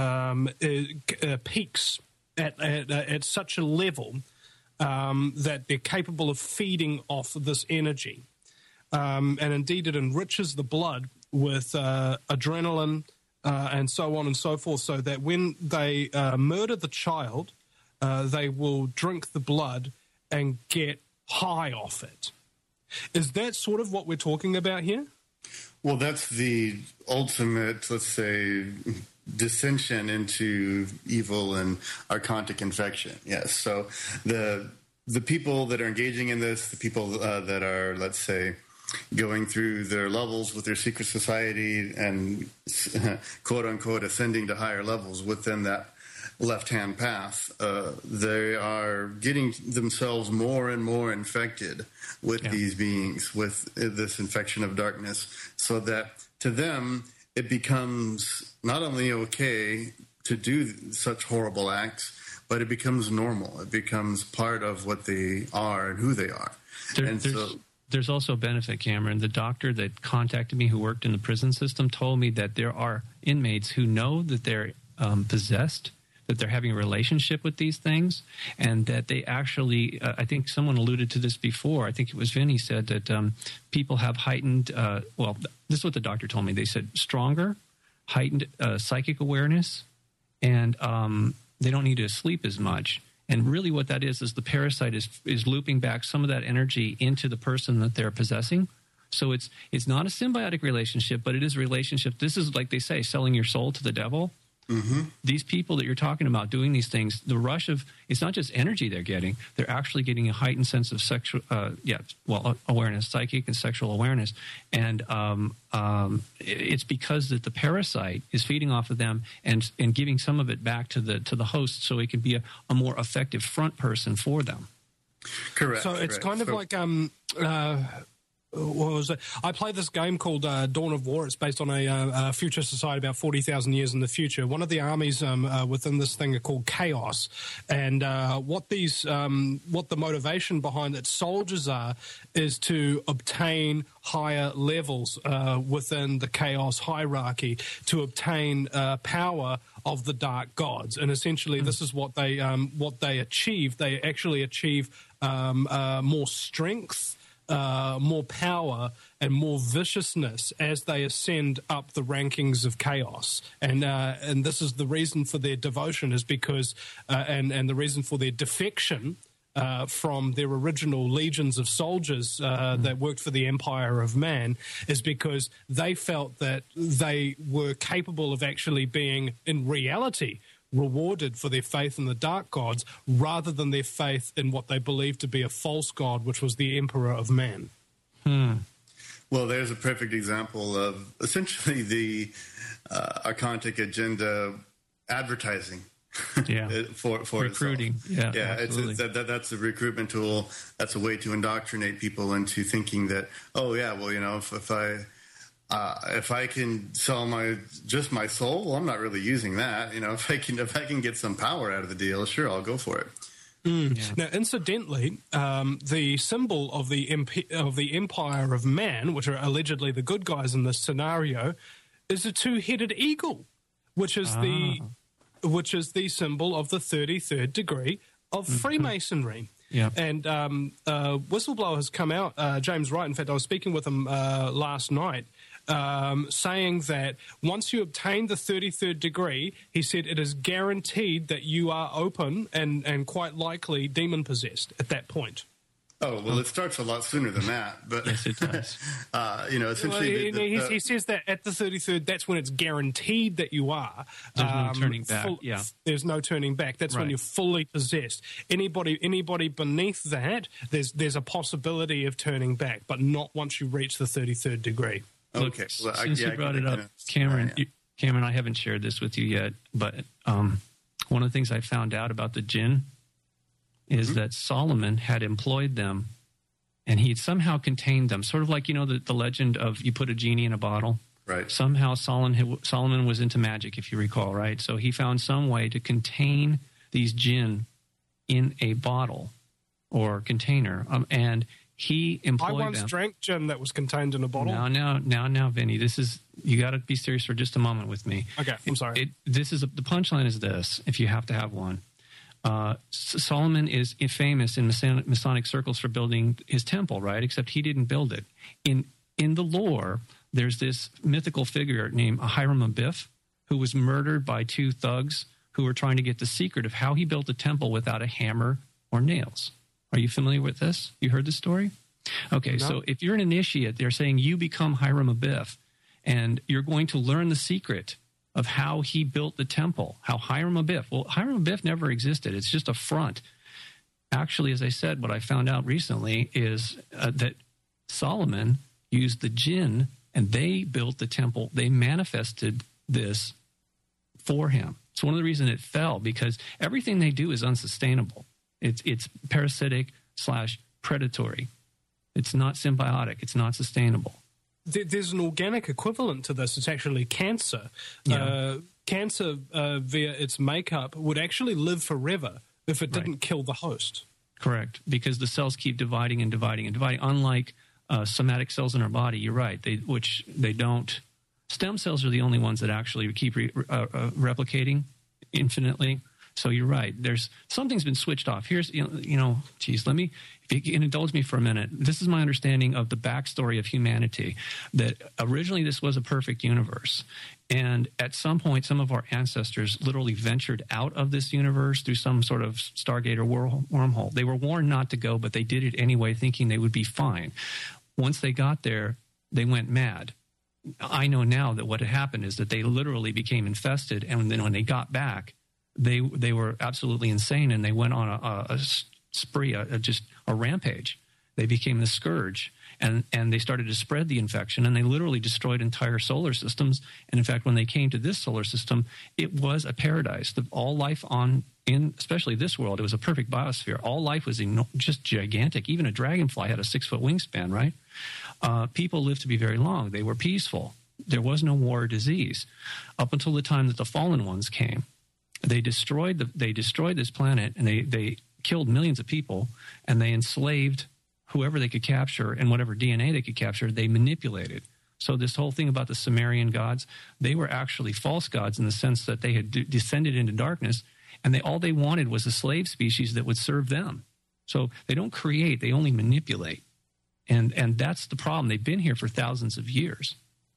peaks at such a level that they're capable of feeding off this energy, and indeed it enriches the blood with adrenaline. And so on and so forth, so that when they murder the child, they will drink the blood and get high off it. Is that sort of what we're talking about here? Well, that's the ultimate, let's say, dissension into evil and archontic infection. Yes. So the people that are engaging in this, the people that are, let's say, going through their levels with their secret society and quote-unquote ascending to higher levels within that left-hand path, they are getting themselves more and more infected with these beings, with this infection of darkness, so that to them it becomes not only okay to do such horrible acts, but it becomes normal. It becomes part of what they are and who they are. There's also a benefit, Cameron. The doctor that contacted me who worked in the prison system told me that there are inmates who know that they're possessed, that they're having a relationship with these things, and that they actually, I think someone alluded to this before, I think it was Vinny said that people have heightened, this is what the doctor told me, they said stronger, heightened psychic awareness, and they don't need to sleep as much. And really what that is the parasite is looping back some of that energy into the person that they're possessing. So it's not a symbiotic relationship, but it is a relationship. This is, like they say, selling your soul to the devil. Mm-hmm. These people that you're talking about doing these things, the rush of, it's not just energy they're getting, they're actually getting a heightened sense of sexual, awareness, psychic and sexual awareness. And it's because that the parasite is feeding off of them and giving some of it back to the host so it can be a more effective front person for them. Correct. So it's kind of like what was it? I played this game called Dawn of War. It's based on a future society about 40,000 years in the future. One of the armies within this thing are called Chaos, and what the motivation behind its soldiers is to obtain higher levels within the Chaos hierarchy, to obtain power of the dark gods. And essentially, this is what they achieve. They actually achieve more strength, more power, and more viciousness as they ascend up the rankings of Chaos. And this is the reason for their devotion, is because and the reason for their defection from their original legions of soldiers that worked for the Empire of Man, is because they felt that they were capable of actually being, in reality, rewarded for their faith in the dark gods rather than their faith in what they believed to be a false god, which was the Emperor of Man. Well, there's a perfect example of essentially the Archontic agenda advertising. Yeah, for recruiting. Itself. Yeah, that's a recruitment tool. That's a way to indoctrinate people into thinking that, if I can sell my soul, well, I'm not really using that. If I can get some power out of the deal, sure, I'll go for it. Yeah. Now, incidentally, the symbol of the Empire of Man, which are allegedly the good guys in this scenario, is a two-headed eagle, which is the symbol of the 33rd degree of Freemasonry. Yeah. And Whistleblower has come out, James Wright, in fact, I was speaking with him last night, saying that once you obtain the 33rd degree, he said it is guaranteed that you are open and quite likely demon-possessed at that point. Oh, well, it starts a lot sooner than that. But yes, it does. Essentially... he says that at the 33rd, that's when it's guaranteed that you are. There's no turning back, There's no turning back. That's when you're fully possessed. Anybody beneath that, there's a possibility of turning back, but not once you reach the 33rd degree. Okay. Well, since you brought it up, Cameron, Cameron, I haven't shared this with you yet, but one of the things I found out about the jinn is that Solomon had employed them, and he had somehow contained them, sort of like, the legend of you put a genie in a bottle. Right. Somehow Solomon was into magic, if you recall, right? So he found some way to contain these jinn in a bottle or container, and he employed them. I once drank gin that was contained in a bottle. Now, Vinny, you got to be serious for just a moment with me. Okay, I'm sorry. The punchline is this, if you have to have one. Solomon is famous in Masonic circles for building his temple, right? Except he didn't build it. In the lore, there's this mythical figure named Hiram Abiff, who was murdered by two thugs who were trying to get the secret of how he built a temple without a hammer or nails. Are you familiar with this? You heard this story? Okay, no. So if you're an initiate, they're saying you become Hiram Abiff, and you're going to learn the secret of how he built the temple, how Hiram Abiff. Well, Hiram Abiff never existed. It's just a front. Actually, as I said, what I found out recently is that Solomon used the jinn, and they built the temple. They manifested this for him. It's one of the reasons it fell, because everything they do is unsustainable. It's parasitic / predatory. It's not symbiotic. It's not sustainable. There's an organic equivalent to this. It's actually cancer. Yeah. Cancer, via its makeup, would actually live forever if it didn't kill the host. Correct, because the cells keep dividing and dividing and dividing. Unlike somatic cells in our body, you're right, which they don't. Stem cells are the only ones that actually keep replicating infinitely. So you're right. Something's been switched off. Here's, geez, if you can indulge me for a minute. This is my understanding of the backstory of humanity, that originally this was a perfect universe. And at some point, some of our ancestors literally ventured out of this universe through some sort of Stargate or wormhole. They were warned not to go, but they did it anyway, thinking they would be fine. Once they got there, they went mad. I know now that what had happened is that they literally became infested, and then when they got back, they were absolutely insane, and they went on a spree, just a rampage. They became the scourge, and they started to spread the infection, and they literally destroyed entire solar systems. And in fact, when they came to this solar system, it was a paradise. All life in especially this world, it was a perfect biosphere. All life was just gigantic. Even a dragonfly had a 6-foot wingspan, right? People lived to be very long. They were peaceful. There was no war or disease up until the time that the fallen ones came. They destroyed this planet, and they killed millions of people, and they enslaved whoever they could capture, and whatever DNA they could capture, they manipulated. So this whole thing about the Sumerian gods, they were actually false gods in the sense that they had descended into darkness, and all they wanted was a slave species that would serve them. So they don't create, they only manipulate. And that's the problem. They've been here for thousands of years.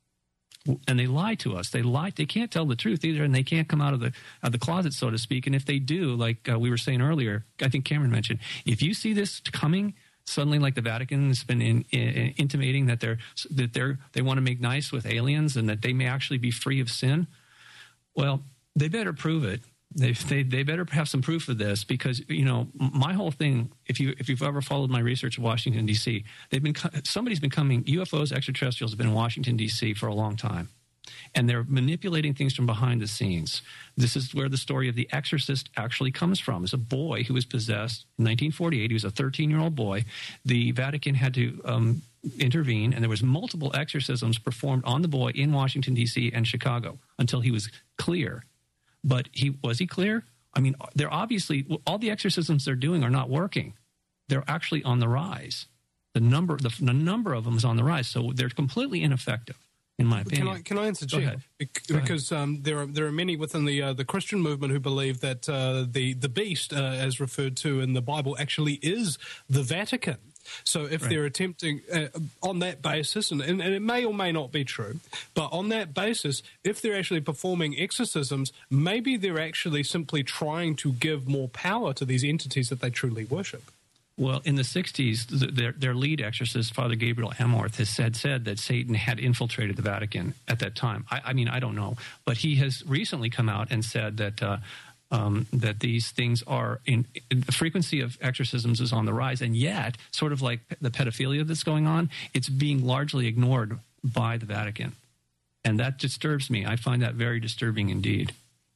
And they lie to us. They can't tell the truth either, and they can't come out of the closet, so to speak. And if they do, like we were saying earlier, I think Cameron mentioned, if you see this coming, suddenly, like the Vatican has been intimating that they want to make nice with aliens and that they may actually be free of sin, well, they better prove it. They better have some proof of this, because my whole thing. If you've ever followed my research of Washington D.C., somebody's been coming. UFOs, extraterrestrials have been in Washington D.C. for a long time, and they're manipulating things from behind the scenes. This is where the story of The Exorcist actually comes from. It's a boy who was possessed in 1948. He was a 13-year-old boy. The Vatican had to intervene, and there was multiple exorcisms performed on the boy in Washington D.C. and Chicago until he was clear. But was he clear? I mean, they're obviously, all the exorcisms they're doing are not working. They're actually on the rise. The number of them is on the rise, so they're completely ineffective, in my opinion. Can I interject? Because there are many within the Christian movement who believe that the beast, as referred to in the Bible, actually is the Vatican. So if they're attempting on that basis, and it may or may not be true, but on that basis, if they're actually performing exorcisms, maybe they're actually simply trying to give more power to these entities that they truly worship. Well, in the 60s, their lead exorcist, Father Gabriel Amorth, has said that Satan had infiltrated the Vatican at that time. I mean, I don't know. But he has recently come out and said that that these things are the frequency of exorcisms is on the rise, and yet, sort of like the pedophilia that's going on, it's being largely ignored by the Vatican. And that disturbs me. I find that very disturbing indeed.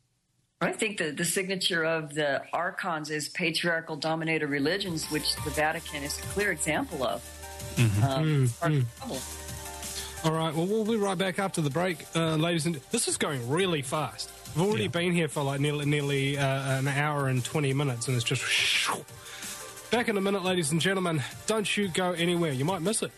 I think that the signature of the archons is patriarchal dominator religions, which the Vatican is a clear example of. All right, well, we'll be right back after the break, ladies and this is going really fast. We've already been here for like nearly an hour and 20 minutes, and it's just back in a minute, ladies and gentlemen. Don't you go anywhere. You might miss it.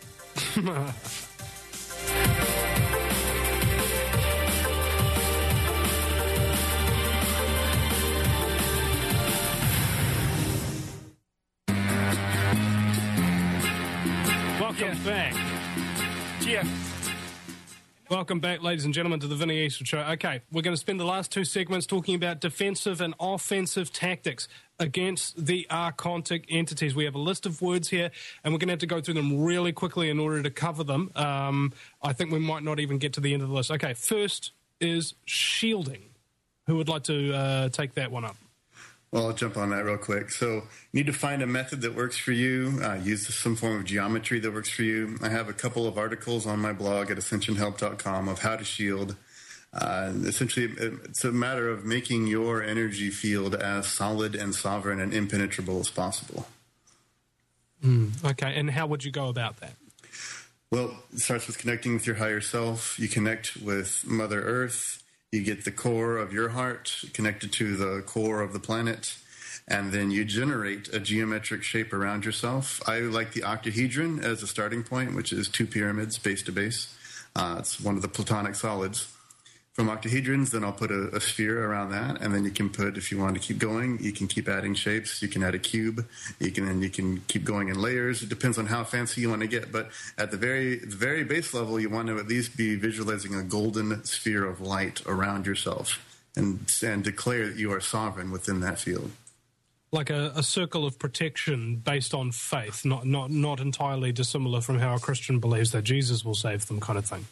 Welcome back. Yeah. Welcome back, ladies and gentlemen, to the Vinny Eastwood Show. Okay, we're going to spend the last two segments talking about defensive and offensive tactics against the archontic entities. We have a list of words here, and we're going to have to go through them really quickly in order to cover them. I think we might not even get to the end of the list. Okay, first is shielding. Who would like to take that one up? Well, I'll jump on that real quick. So you need to find a method that works for you. Use some form of geometry that works for you. I have a couple of articles on my blog at ascensionhelp.com of how to shield. Essentially, it's a matter of making your energy field as solid and sovereign and impenetrable as possible. Okay, and how would you go about that? Well, it starts with connecting with your higher self. You connect with Mother Earth. You get the core of your heart connected to the core of the planet, and then you generate a geometric shape around yourself. I like the octahedron as a starting point, which is two pyramids base to base. It's one of the Platonic solids. from octahedrons, then I'll put a sphere around that, and then you can put, if you want to keep going, you can keep adding shapes. You can add a cube. You can keep going in layers. It depends on how fancy you want to get. But at the very base level, you want to at least be visualizing a golden sphere of light around yourself, and declare that you are sovereign within that field. Like a circle of protection based on faith, not entirely dissimilar from how a Christian believes that Jesus will save them, kind of thing.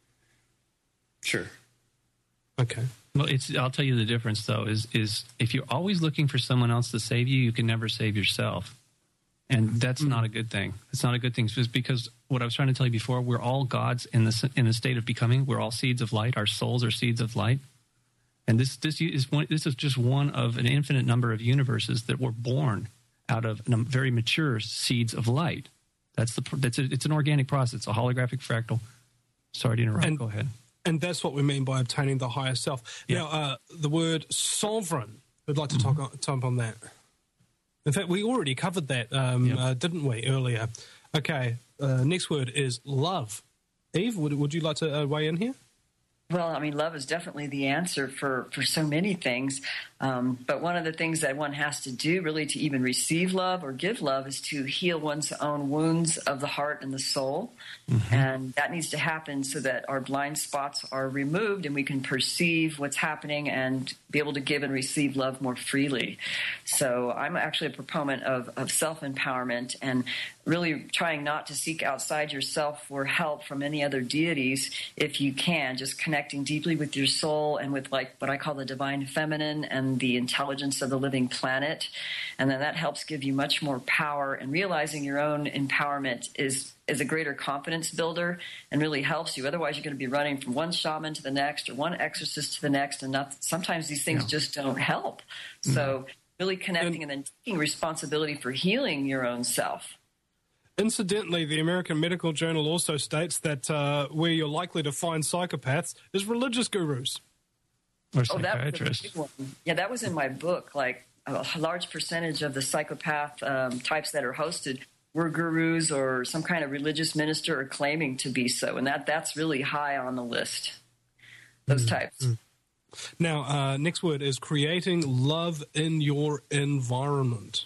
Sure. Okay. Well, I'll tell you the difference, though, is if you're always looking for someone else to save you, you can never save yourself. And that's not a good thing. It's not a good thing. Just because what I was trying to tell you before, we're all gods in the state of becoming. We're all seeds of light. Our souls are seeds of light. And this is just one of an infinite number of universes that were born out of very mature seeds of light. It's an organic process. It's a holographic fractal. Sorry to interrupt. Go ahead. And that's what we mean by obtaining the higher self. Yeah. Now, the word sovereign, I'd like to talk on that. In fact, we already covered that, didn't we, earlier? Okay, next word is love. Eve, would you like to weigh in here? Well, I mean, love is definitely the answer for so many things. But one of the things that one has to do really to even receive love or give love is to heal one's own wounds of the heart and the soul. Mm-hmm. And that needs to happen so that our blind spots are removed and we can perceive what's happening and be able to give and receive love more freely. So I'm actually a proponent of self-empowerment and really trying not to seek outside yourself for help from any other deities if you can, just connecting deeply with your soul and with like what I call the divine feminine and the intelligence of the living planet. And then that helps give you much more power, and realizing your own empowerment is a greater confidence builder and really helps you. Otherwise, you're going to be running from one shaman to the next or one exorcist to the next, and sometimes these things just don't help. Mm-hmm. So really connecting and then taking responsibility for healing your own self. Incidentally, the American Medical Journal also states that where you're likely to find psychopaths is religious gurus. Or psychiatrists. That was a big one. Yeah, that was in my book. Like a large percentage of the psychopath types that are hosted were gurus or some kind of religious minister or claiming to be so. And that's really high on the list, those types. Now, next word is creating love in your environment.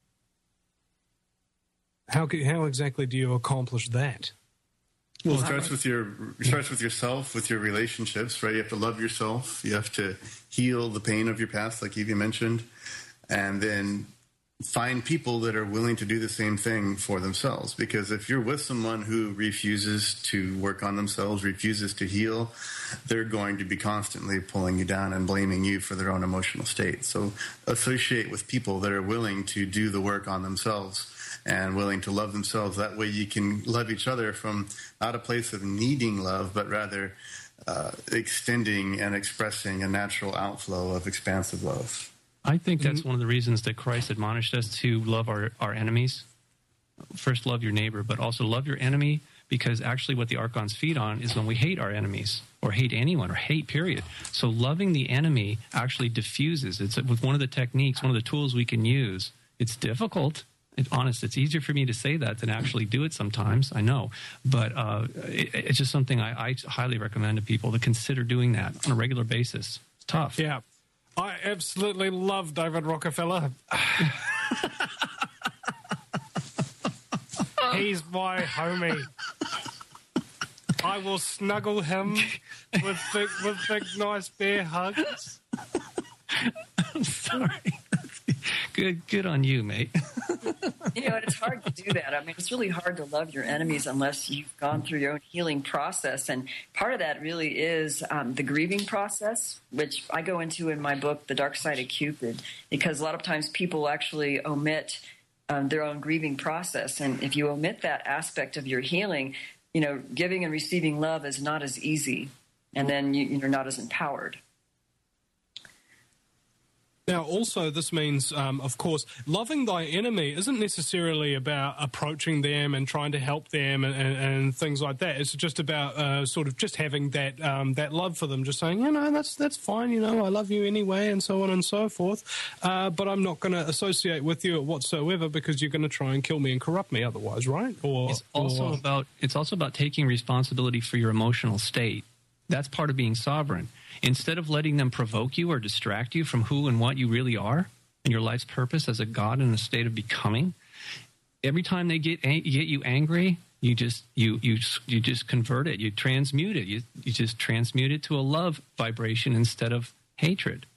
How exactly do you accomplish that? Well, it starts with yourself, with your relationships, right? You have to love yourself. You have to heal the pain of your past, like Evie mentioned, and then find people that are willing to do the same thing for themselves. Because if you're with someone who refuses to work on themselves, refuses to heal, they're going to be constantly pulling you down and blaming you for their own emotional state. So associate with people that are willing to do the work on themselves and willing to love themselves. That way you can love each other from not a place of needing love, but rather extending and expressing a natural outflow of expansive love. I think that's one of the reasons that Christ admonished us to love our enemies. First, love your neighbor, but also love your enemy, because actually what the archons feed on is when we hate our enemies or hate anyone or hate, period. So loving the enemy actually diffuses. It's with one of the techniques, one of the tools we can use. It's difficult. It's easier for me to say that than actually do it sometimes, I know. But it's just something I highly recommend to people to consider doing that on a regular basis. It's tough. Yeah. I absolutely love David Rockefeller. He's my homie. I will snuggle him with big nice bear hugs. I'm sorry. Good on you, mate. You know, it's hard to do that. I mean, it's really hard to love your enemies unless you've gone through your own healing process. And part of that really is the grieving process, which I go into in my book, The Dark Side of Cupid, because a lot of times people actually omit their own grieving process. And if you omit that aspect of your healing, you know, giving and receiving love is not as easy. And then you're not as empowered. Now, also, this means, of course, loving thy enemy isn't necessarily about approaching them and trying to help them and things like that. It's just about sort of just having that love for them, just saying, you know, that's fine, you know, I love you anyway, and so on and so forth. But I'm not going to associate with you whatsoever because you're going to try and kill me and corrupt me otherwise, right? It's also about taking responsibility for your emotional state. That's part of being sovereign. Instead of letting them provoke you or distract you from who and what you really are and your life's purpose as a God in a state of becoming, every time they get you angry, you just convert it. You transmute it. You just transmute it to a love vibration instead of hatred.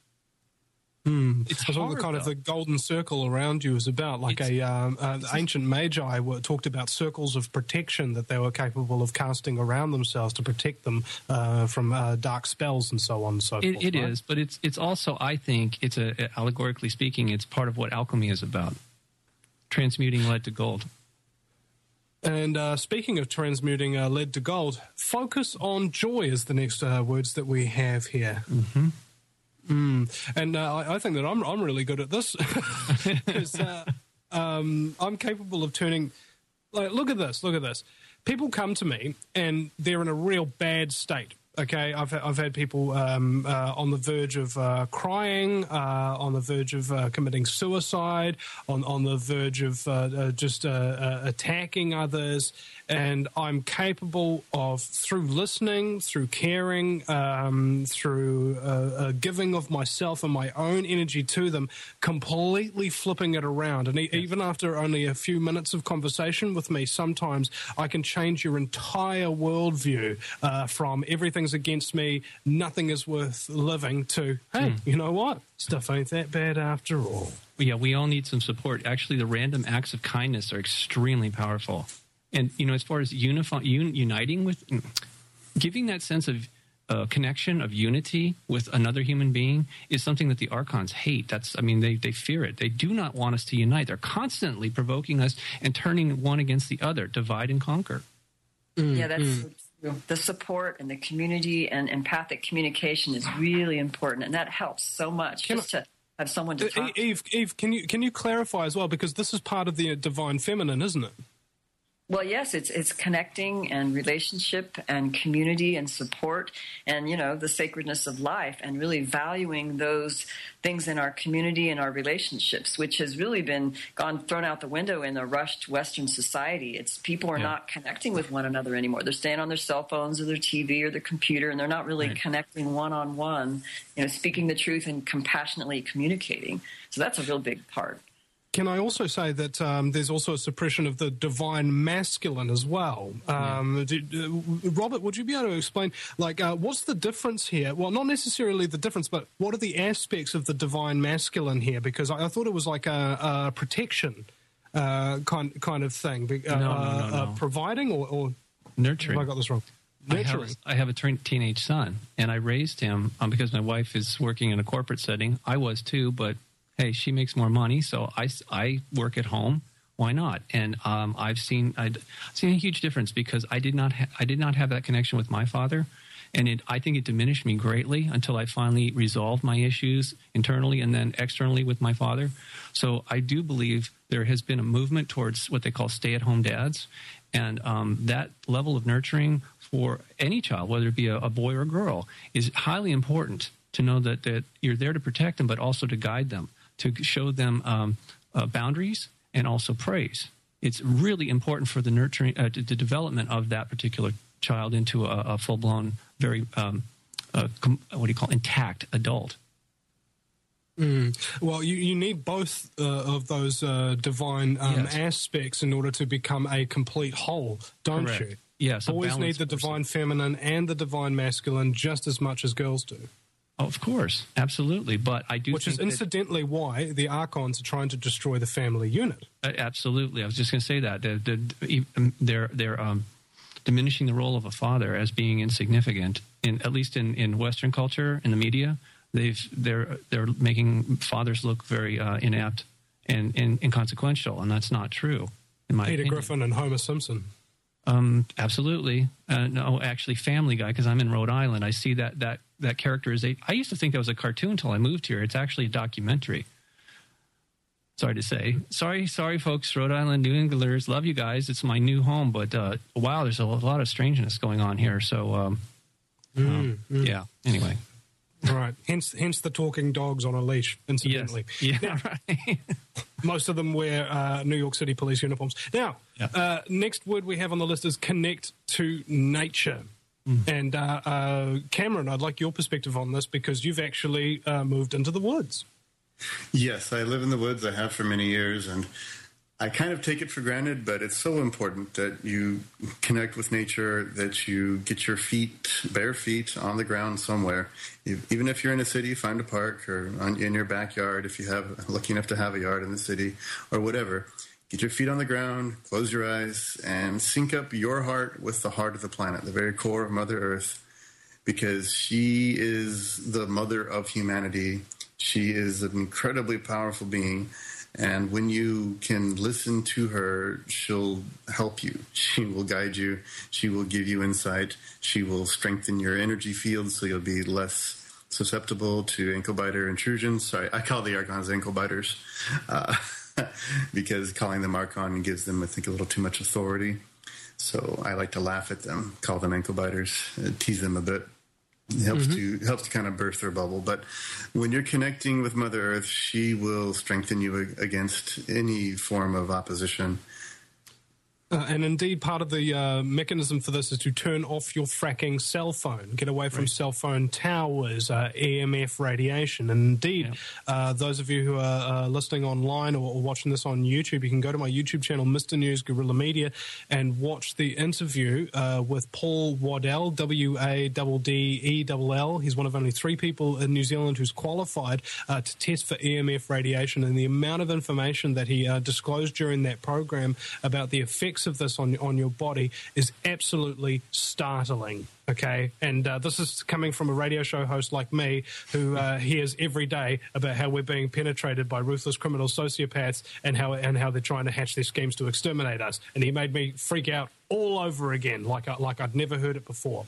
It's That's what the golden circle around you is about. Like ancient magi talked about circles of protection that they were capable of casting around themselves to protect them from dark spells and so on and so forth. It is, but it's also, I think, allegorically speaking, it's part of what alchemy is about. Transmuting lead to gold. And speaking of transmuting lead to gold, focus on joy is the next words that we have here. Mm-hmm. And I think that I'm really good at this because I'm capable of turning. Like, look at this. People come to me and they're in a real bad state. Okay, I've had people on the verge of crying, on the verge of committing suicide, on the verge of just attacking others, and I'm capable of, through listening, through caring, through giving of myself and my own energy to them, completely flipping it around. And even after only a few minutes of conversation with me, sometimes I can change your entire worldview from everything's against me, nothing is worth living, to, hey, you know what? Stuff ain't that bad after all. Yeah, we all need some support. Actually, the random acts of kindness are extremely powerful. And, as far as uniting with, giving that sense of connection, of unity with another human being is something that the archons hate. They fear it. They do not want us to unite. They're constantly provoking us and turning one against the other, divide and conquer. Yeah, that's the support and the community and empathic communication is really important, and that helps so much to have someone to talk to. Eve, can you clarify as well, because this is part of the divine feminine, isn't it? Well, yes, it's connecting and relationship and community and support and, the sacredness of life and really valuing those things in our community and our relationships, which has really been thrown out the window in the rushed Western society. People are not connecting with one another anymore. They're staying on their cell phones or their TV or their computer, and they're not really connecting one-on-one, speaking the truth and compassionately communicating. So that's a real big part. Can I also say that there's also a suppression of the divine masculine as well? Robert, would you be able to explain, what's the difference here? Well, not necessarily the difference, but what are the aspects of the divine masculine here? Because I thought it was like a protection kind of thing. No. Providing or nurturing. Have I got this wrong? Nurturing. I have a teenage son, and I raised him because my wife is working in a corporate setting. I was too, but hey, she makes more money, so I work at home. Why not? And I've seen a huge difference because I did not have that connection with my father, and I think it diminished me greatly until I finally resolved my issues internally and then externally with my father. So I do believe there has been a movement towards what they call stay-at-home dads, and that level of nurturing for any child, whether it be a boy or a girl, is highly important to know that you're there to protect them, but also to guide them, to show them boundaries and also praise. It's really important for the nurturing, the development of that particular child into a full-blown, very, intact adult. Well, you need both of those divine aspects in order to become a complete whole, don't Correct. you? Yes. Boys need the divine feminine and the divine masculine just as much as girls do. Of course, absolutely. But I do Which is incidentally why the Archons are trying to destroy the family unit. Absolutely. I was just going to say that. They're diminishing the role of a father as being insignificant, at least in Western culture, in the media. They're making fathers look very inept and inconsequential, and that's not true, in my opinion. Peter Griffin and Homer Simpson. Absolutely. No, actually, Family Guy, because I'm in Rhode Island. I see that characterization. I used to think that was a cartoon until I moved here. It's actually a documentary. Sorry to say. Sorry, folks. Rhode Island, New Englanders, love you guys. It's my new home, but wow, there's a lot of strangeness going on here. So, yeah. Anyway. All right. Hence the talking dogs on a leash, incidentally. Yes. Yeah, right. Most of them wear New York City police uniforms. Now, next word we have on the list is connect to nature. And Cameron, I'd like your perspective on this because you've actually moved into the woods. Yes, I live in the woods. I have for many years, and I kind of take it for granted, but it's so important that you connect with nature, that you get your bare feet on the ground somewhere. Even if you're in a city, find a park or in your backyard, if you have lucky enough to have a yard in the city or whatever. Get your feet on the ground, close your eyes, and sync up your heart with the heart of the planet, the very core of Mother Earth, because she is the mother of humanity. She is an incredibly powerful being, and when you can listen to her, she'll help you. She will guide you. She will give you insight. She will strengthen your energy field so you'll be less susceptible to ankle biter intrusions. Sorry, I call the Archons ankle biters because calling them Archon gives them, I think, a little too much authority. So I like to laugh at them, call them ankle biters, tease them a bit. It helps to kind of burst their bubble. But when you're connecting with Mother Earth, she will strengthen you against any form of opposition. And indeed, part of the mechanism for this is to turn off your fracking cell phone, get away from cell phone towers, EMF radiation. And indeed, those of you who are listening online or watching this on YouTube, you can go to my YouTube channel, Mr. News Guerrilla Media, and watch the interview with Paul Waddell, Waddell. He's one of only 3 people in New Zealand who's qualified to test for EMF radiation. And the amount of information that he disclosed during that program about the effects of this on your body is absolutely startling. Okay, and this is coming from a radio show host like me who hears every day about how we're being penetrated by ruthless criminal sociopaths and how they're trying to hatch their schemes to exterminate us. And he made me freak out all over again, like I'd never heard it before.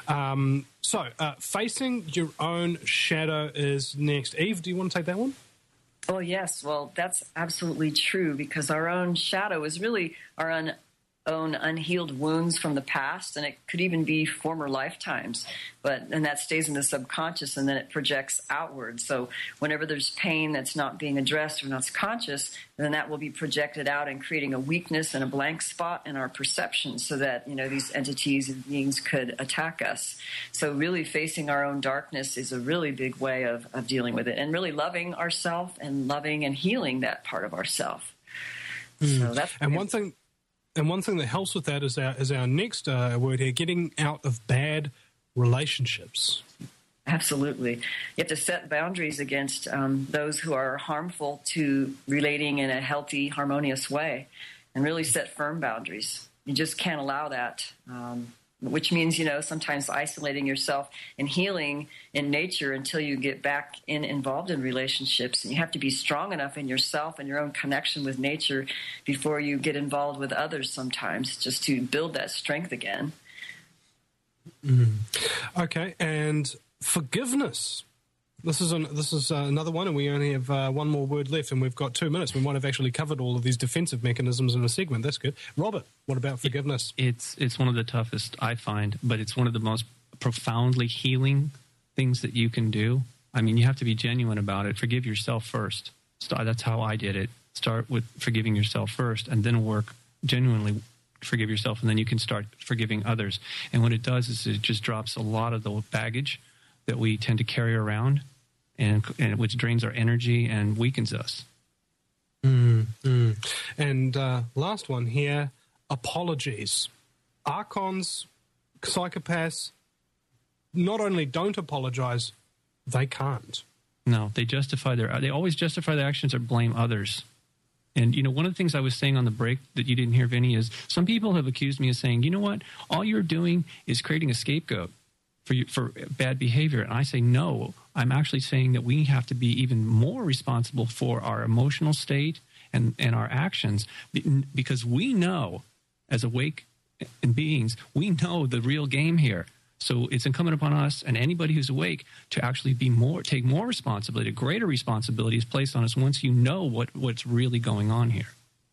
So facing your own shadow is next. Eve, do you want to take that one? Oh, yes. Well, that's absolutely true because our own shadow is really our own unhealed wounds from the past, and it could even be former lifetimes. And that stays in the subconscious, and then it projects outward. So whenever there's pain that's not being addressed or not conscious, then that will be projected out and creating a weakness and a blank spot in our perception so that, these entities and beings could attack us. So really facing our own darkness is a really big way of dealing with it and really loving ourselves and loving and healing that part of ourselves. So that's one thing that helps with that is our next word here, getting out of bad relationships. Absolutely. You have to set boundaries against those who are harmful to relating in a healthy, harmonious way and really set firm boundaries. You just can't allow that, which means, sometimes isolating yourself and healing in nature until you get back involved in relationships. And you have to be strong enough in yourself and your own connection with nature before you get involved with others sometimes, just to build that strength again. Okay, and forgiveness. This is another one, and we only have one more word left, and we've got 2 minutes. We might have actually covered all of these defensive mechanisms in a segment. That's good. Robert, what about forgiveness? It's one of the toughest, I find, but it's one of the most profoundly healing things that you can do. I mean, you have to be genuine about it. Forgive yourself first. That's how I did it. Start with forgiving yourself first, and then work genuinely. Forgive yourself, and then you can start forgiving others. And what it does is it just drops a lot of the baggage that we tend to carry around, and which drains our energy and weakens us. And last one here, apologies. Archons, psychopaths, not only don't apologize, they can't. No, they always justify their actions or blame others. And, one of the things I was saying on the break that you didn't hear, Vinny, is some people have accused me of saying, you know what, all you're doing is creating a scapegoat for bad behavior. And I say, no, I'm actually saying that we have to be even more responsible for our emotional state and our actions, because we know, as awake beings, we know the real game here. So it's incumbent upon us and anybody who's awake to actually take more responsibility. Greater responsibility is placed on us once you know what's really going on here.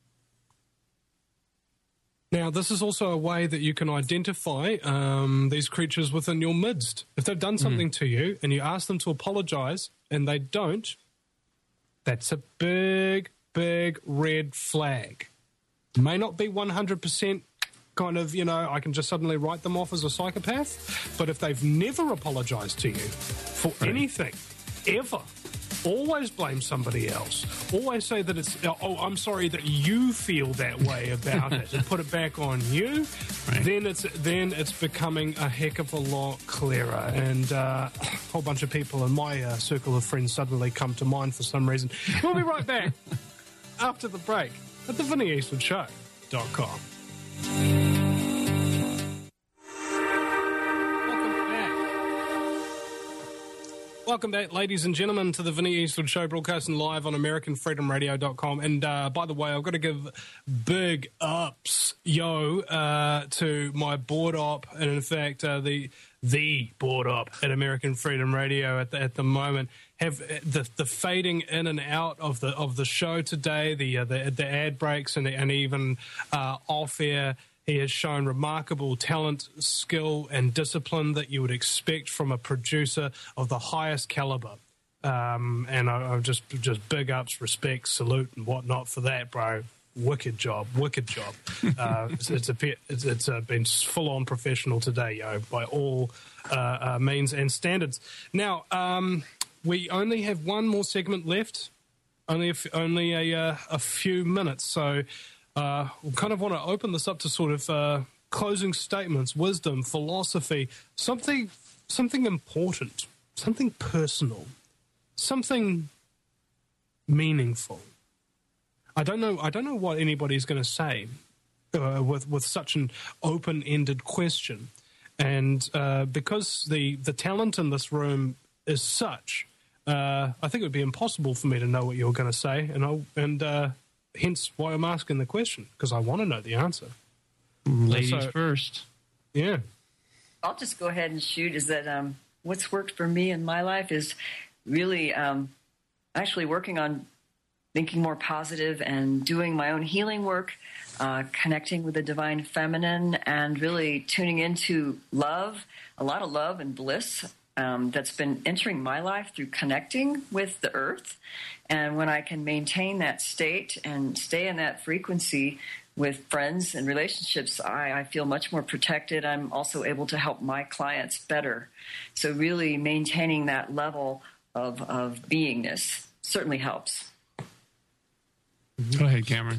Now, this is also a way that you can identify these creatures within your midst. If they've done something to you and you ask them to apologize and they don't, that's a big, big red flag. May not be 100% kind of, I can just suddenly write them off as a psychopath. But if they've never apologized to you for anything, ever, always blame somebody else. Always say that it's, I'm sorry that you feel that way about it, and put it back on you. Right. Then it's becoming a heck of a lot clearer. And a whole bunch of people in my circle of friends suddenly come to mind for some reason. We'll be right back after the break at the VinnyEastwoodShow.com. Welcome back, ladies and gentlemen, to the Vinny Eastwood Show, broadcasting live on AmericanFreedomRadio.com. And by the way, I've got to give big ups, to my board op, and in fact, the board op at American Freedom Radio at the moment. Have the fading in and out of the show today, the ad breaks, and even off air. He has shown remarkable talent, skill, and discipline that you would expect from a producer of the highest caliber. And I just big ups, respect, salute, and whatnot for that, bro. Wicked job. It's been full on professional today, by all means and standards. Now, we only have one more segment left, only a few minutes, so. We kind of want to open this up to sort of closing statements, wisdom, philosophy, something important, something personal, something meaningful. I don't know what anybody's going to say with such an open-ended question, and because the talent in this room is such, I think it would be impossible for me to know what you're going to say, and hence why I'm asking the question, because I want to know the answer. Ladies first. Yeah. I'll just go ahead and shoot. Is that what's worked for me in my life is really actually working on thinking more positive and doing my own healing work, connecting with the divine feminine, and really tuning into love, a lot of love and bliss that's been entering my life through connecting with the earth. And when I can maintain that state and stay in that frequency with friends and relationships, I feel much more protected. I'm also able to help my clients better. So really maintaining that level of beingness certainly helps. Go ahead, Cameron.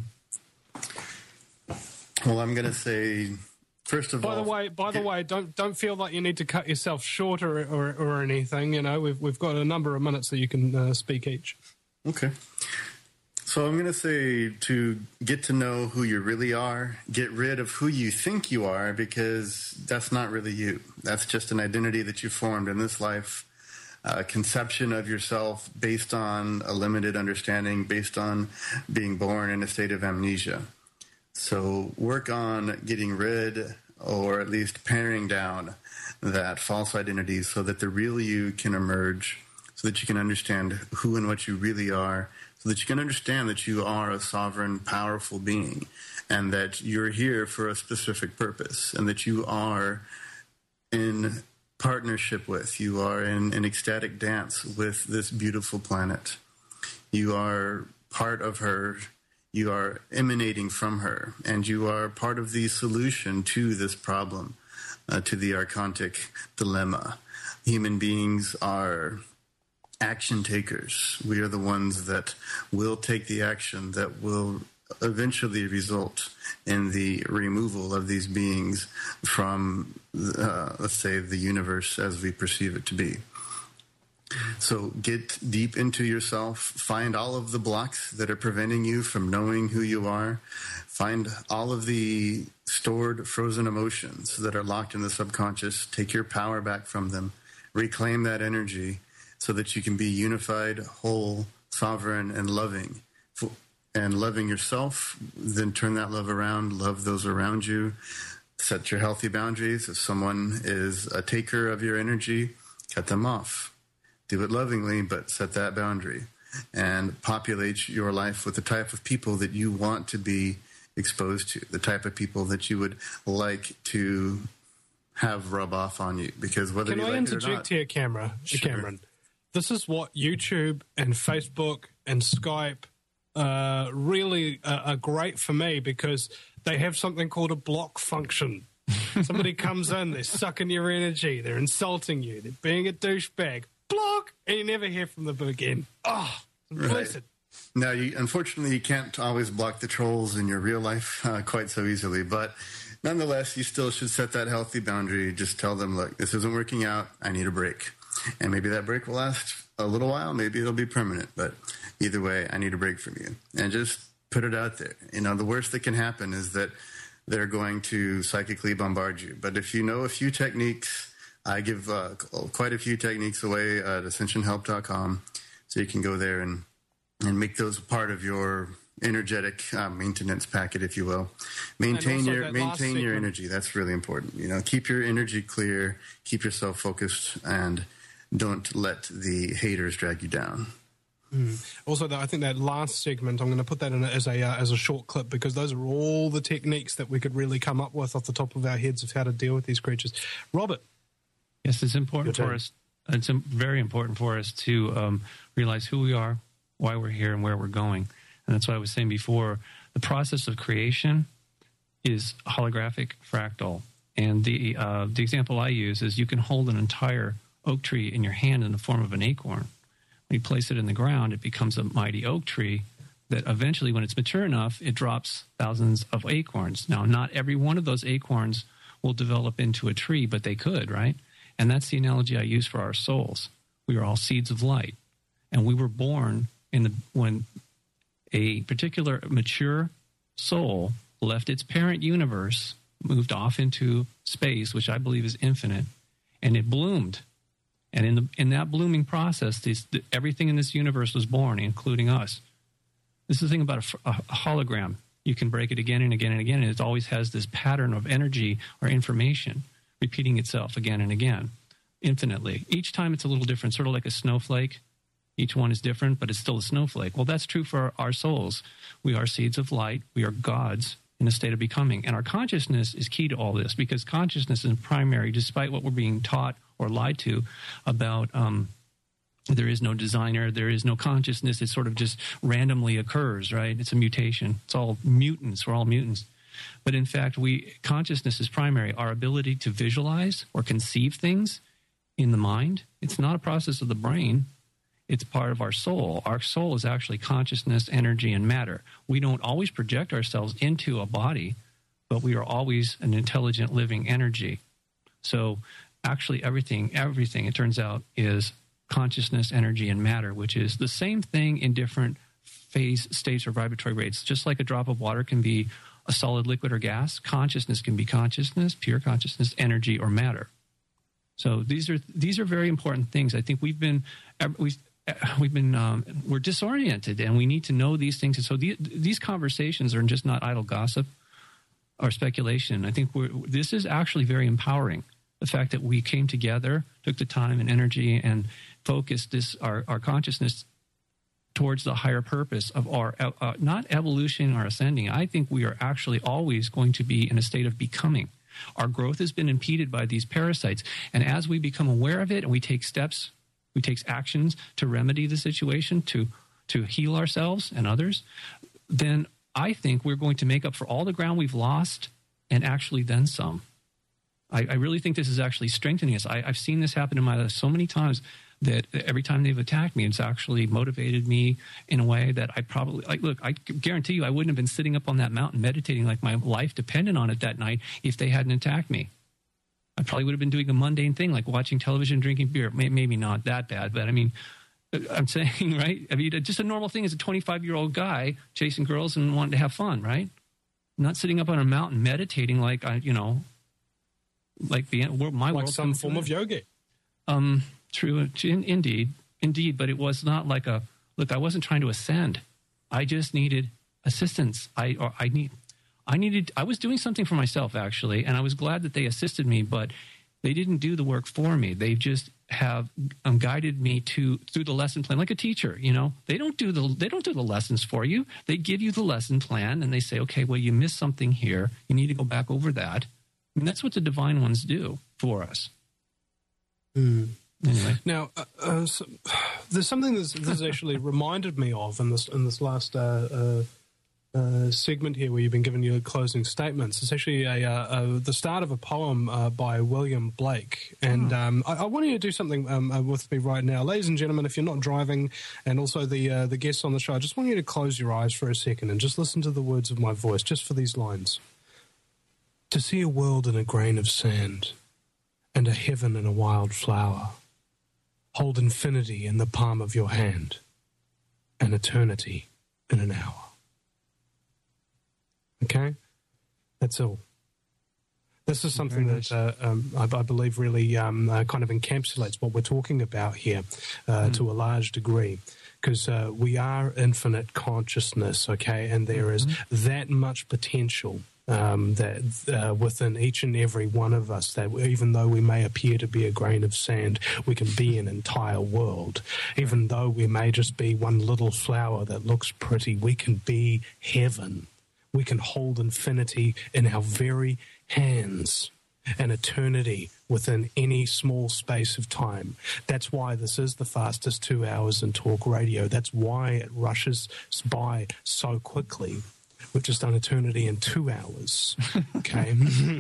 Well, I'm going to say, first of all... By the way, don't feel like you need to cut yourself short or anything. We've got a number of minutes that you can speak each. Okay. So I'm going to say to get to know who you really are, get rid of who you think you are, because that's not really you. That's just an identity that you formed in this life, a conception of yourself based on a limited understanding, based on being born in a state of amnesia. So work on getting rid, or at least paring down, that false identity so that the real you can emerge, so that you can understand who and what you really are, so that you can understand that you are a sovereign, powerful being, and that you're here for a specific purpose, and that you are in partnership with, you are in an ecstatic dance with this beautiful planet. You are part of her, you are emanating from her, and you are part of the solution to this problem, to the archontic dilemma. Human beings are action takers. We are the ones that will take the action that will eventually result in the removal of these beings from, let's say, the universe as we perceive it to be. So get deep into yourself. Find all of the blocks that are preventing you from knowing who you are. Find all of the stored, frozen emotions that are locked in the subconscious. Take your power back from them. Reclaim that energy, so that you can be unified, whole, sovereign, and loving. And loving yourself, then turn that love around, love those around you. Set your healthy boundaries. If someone is a taker of your energy, cut them off. Do it lovingly, but set that boundary. And populate your life with the type of people that you want to be exposed to, the type of people that you would like to have rub off on you. Because whether Can you I like interject it or not, here, Cameron? This is what YouTube and Facebook and Skype really are great for me, because They have something called a block function. Somebody comes in, they're sucking your energy, they're insulting you, they're being a douchebag. Block! And you never hear from them again. Oh, blessed. Right. Now, unfortunately, you can't always block the trolls in your real life quite so easily, but nonetheless, you still should set that healthy boundary. Just tell them, look, this isn't working out, I need a break. And maybe that break will last a little while, maybe it'll be permanent, but either way, I need a break from you. And just put it out there. The worst that can happen is that they're going to psychically bombard you. But if you know a few techniques, I give quite a few techniques away at ascensionhelp.com, so you can go there and make those part of your energetic maintenance packet, if you will. Maintain your energy. That's really important. Keep your energy clear, keep yourself focused, and don't let the haters drag you down. Also, I think that last segment, I'm going to put that in as a short clip, because those are all the techniques that we could really come up with off the top of our heads of how to deal with these creatures. Robert. Yes, it's important for us. It's very important for us to realize who we are, why we're here, and where we're going. And that's what I was saying before. The process of creation is holographic fractal. And the example I use is you can hold an entire oak tree in your hand in the form of an acorn. When you place it in the ground, it becomes a mighty oak tree that eventually, when it's mature enough, it drops thousands of acorns. Now, not every one of those acorns will develop into a tree, but they could, right? And that's the analogy I use for our souls. We are all seeds of light. And we were born when a particular mature soul left its parent universe, moved off into space, which I believe is infinite, and it bloomed. And in that blooming process, everything in this universe was born, including us. This is the thing about a hologram. You can break it again and again and again, and it always has this pattern of energy or information repeating itself again and again, infinitely. Each time it's a little different, sort of like a snowflake. Each one is different, but it's still a snowflake. Well, that's true for our souls. We are seeds of light. We are gods in a state of becoming. And our consciousness is key to all this, because consciousness is primary, despite what we're being taught or lied to about there is no designer, there is no consciousness. It sort of just randomly occurs, right? It's a mutation. It's all mutants. We're all mutants. But in fact, consciousness is primary. Our ability to visualize or conceive things in the mind, it's not a process of the brain. It's part of our soul. Our soul is actually consciousness, energy, and matter. We don't always project ourselves into a body, but we are always an intelligent living energy. So actually everything, it turns out, is consciousness, energy, and matter, which is the same thing in different phase states or vibratory rates. Just like a drop of water can be a solid, liquid, or gas, consciousness can be consciousness, pure consciousness, energy, or matter. So these are very important things. I think we're disoriented, and we need to know these things. And so these conversations are just not idle gossip or speculation. I think this is actually very empowering. The fact that we came together, took the time and energy, and focused our consciousness towards the higher purpose of our not evolution or ascending. I think we are actually always going to be in a state of becoming. Our growth has been impeded by these parasites, and as we become aware of it and we take steps, we take actions to remedy the situation, to heal ourselves and others, then I think we're going to make up for all the ground we've lost, and actually then some. I really think this is actually strengthening us. I've seen this happen in my life so many times that every time they've attacked me, it's actually motivated me in a way that I probably, I guarantee you I wouldn't have been sitting up on that mountain meditating like my life depended on it that night if they hadn't attacked me. I probably would have been doing a mundane thing like watching television, drinking beer. Maybe not that bad, but I mean, I'm saying, right? I mean, just a normal thing as a 25-year-old guy chasing girls and wanting to have fun, right? Not sitting up on a mountain meditating like, like my world. Some form of yoga. True, indeed, but it was not like I wasn't trying to ascend. I just needed assistance. I was doing something for myself, actually, and I was glad that they assisted me, but they didn't do the work for me. They just have guided me through the lesson plan, like a teacher. They don't do the lessons for you. They give you the lesson plan, and they say, okay, well, you missed something here. You need to go back over that. And that's what the divine ones do for us. Anyway. Now, there's something this actually reminded me of in this last segment here where you've been giving your closing statements. It's actually the start of a poem by William Blake. And I want you to do something with me right now. Ladies and gentlemen, if you're not driving, and also the guests on the show, I just want you to close your eyes for a second and just listen to the words of my voice, just for these lines. To see a world in a grain of sand, and a heaven in a wild flower. Hold infinity in the palm of your hand, and eternity in an hour. Okay? That's all. This is something that I believe really kind of encapsulates what we're talking about here to a large degree, because we are infinite consciousness, okay, and there is that much potential that within each and every one of us, that even though we may appear to be a grain of sand, we can be an entire world. Even though we may just be one little flower that looks pretty, we can be heaven. We can hold infinity in our very hands and eternity within any small space of time. That's why this is the fastest 2 hours in talk radio. That's why it rushes by so quickly. We've just done eternity in 2 hours. Okay.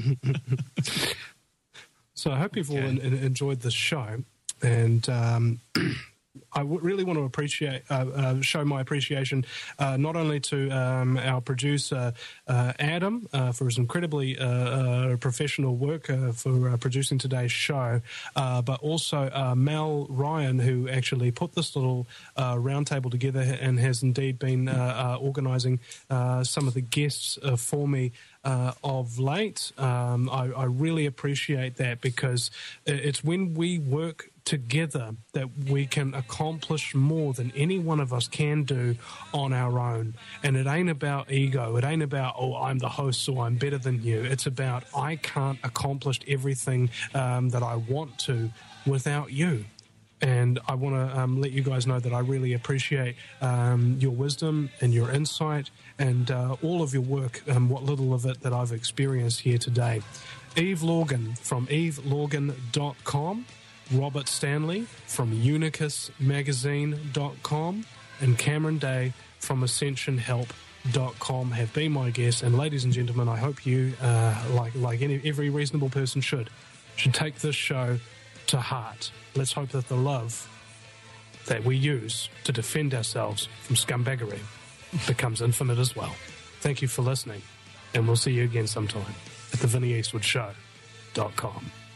So I hope you've all enjoyed this show. And I really want to show my appreciation not only to our producer Adam for his incredibly professional work for producing today's show, but also Mel Ryan, who actually put this little roundtable together and has indeed been organising some of the guests for me of late. I really appreciate that, because it's when we work together that we can accomplish more than any one of us can do on our own. And it ain't about ego. It ain't about, oh, I'm the host, so I'm better than you. It's about, I can't accomplish everything that I want to without you. And I want to let you guys know that I really appreciate your wisdom and your insight and all of your work, what little of it that I've experienced here today. Eve Lorgan from evelorgan.com, Robert Stanley from unicusmagazine.com, and Cameron Day from ascensionhelp.com have been my guests. And ladies and gentlemen, I hope you, like every reasonable person should take this show to heart. Let's hope that the love that we use to defend ourselves from scumbaggery becomes infinite as well. Thank you for listening, and we'll see you again sometime at the VinnyEastwoodShow.com.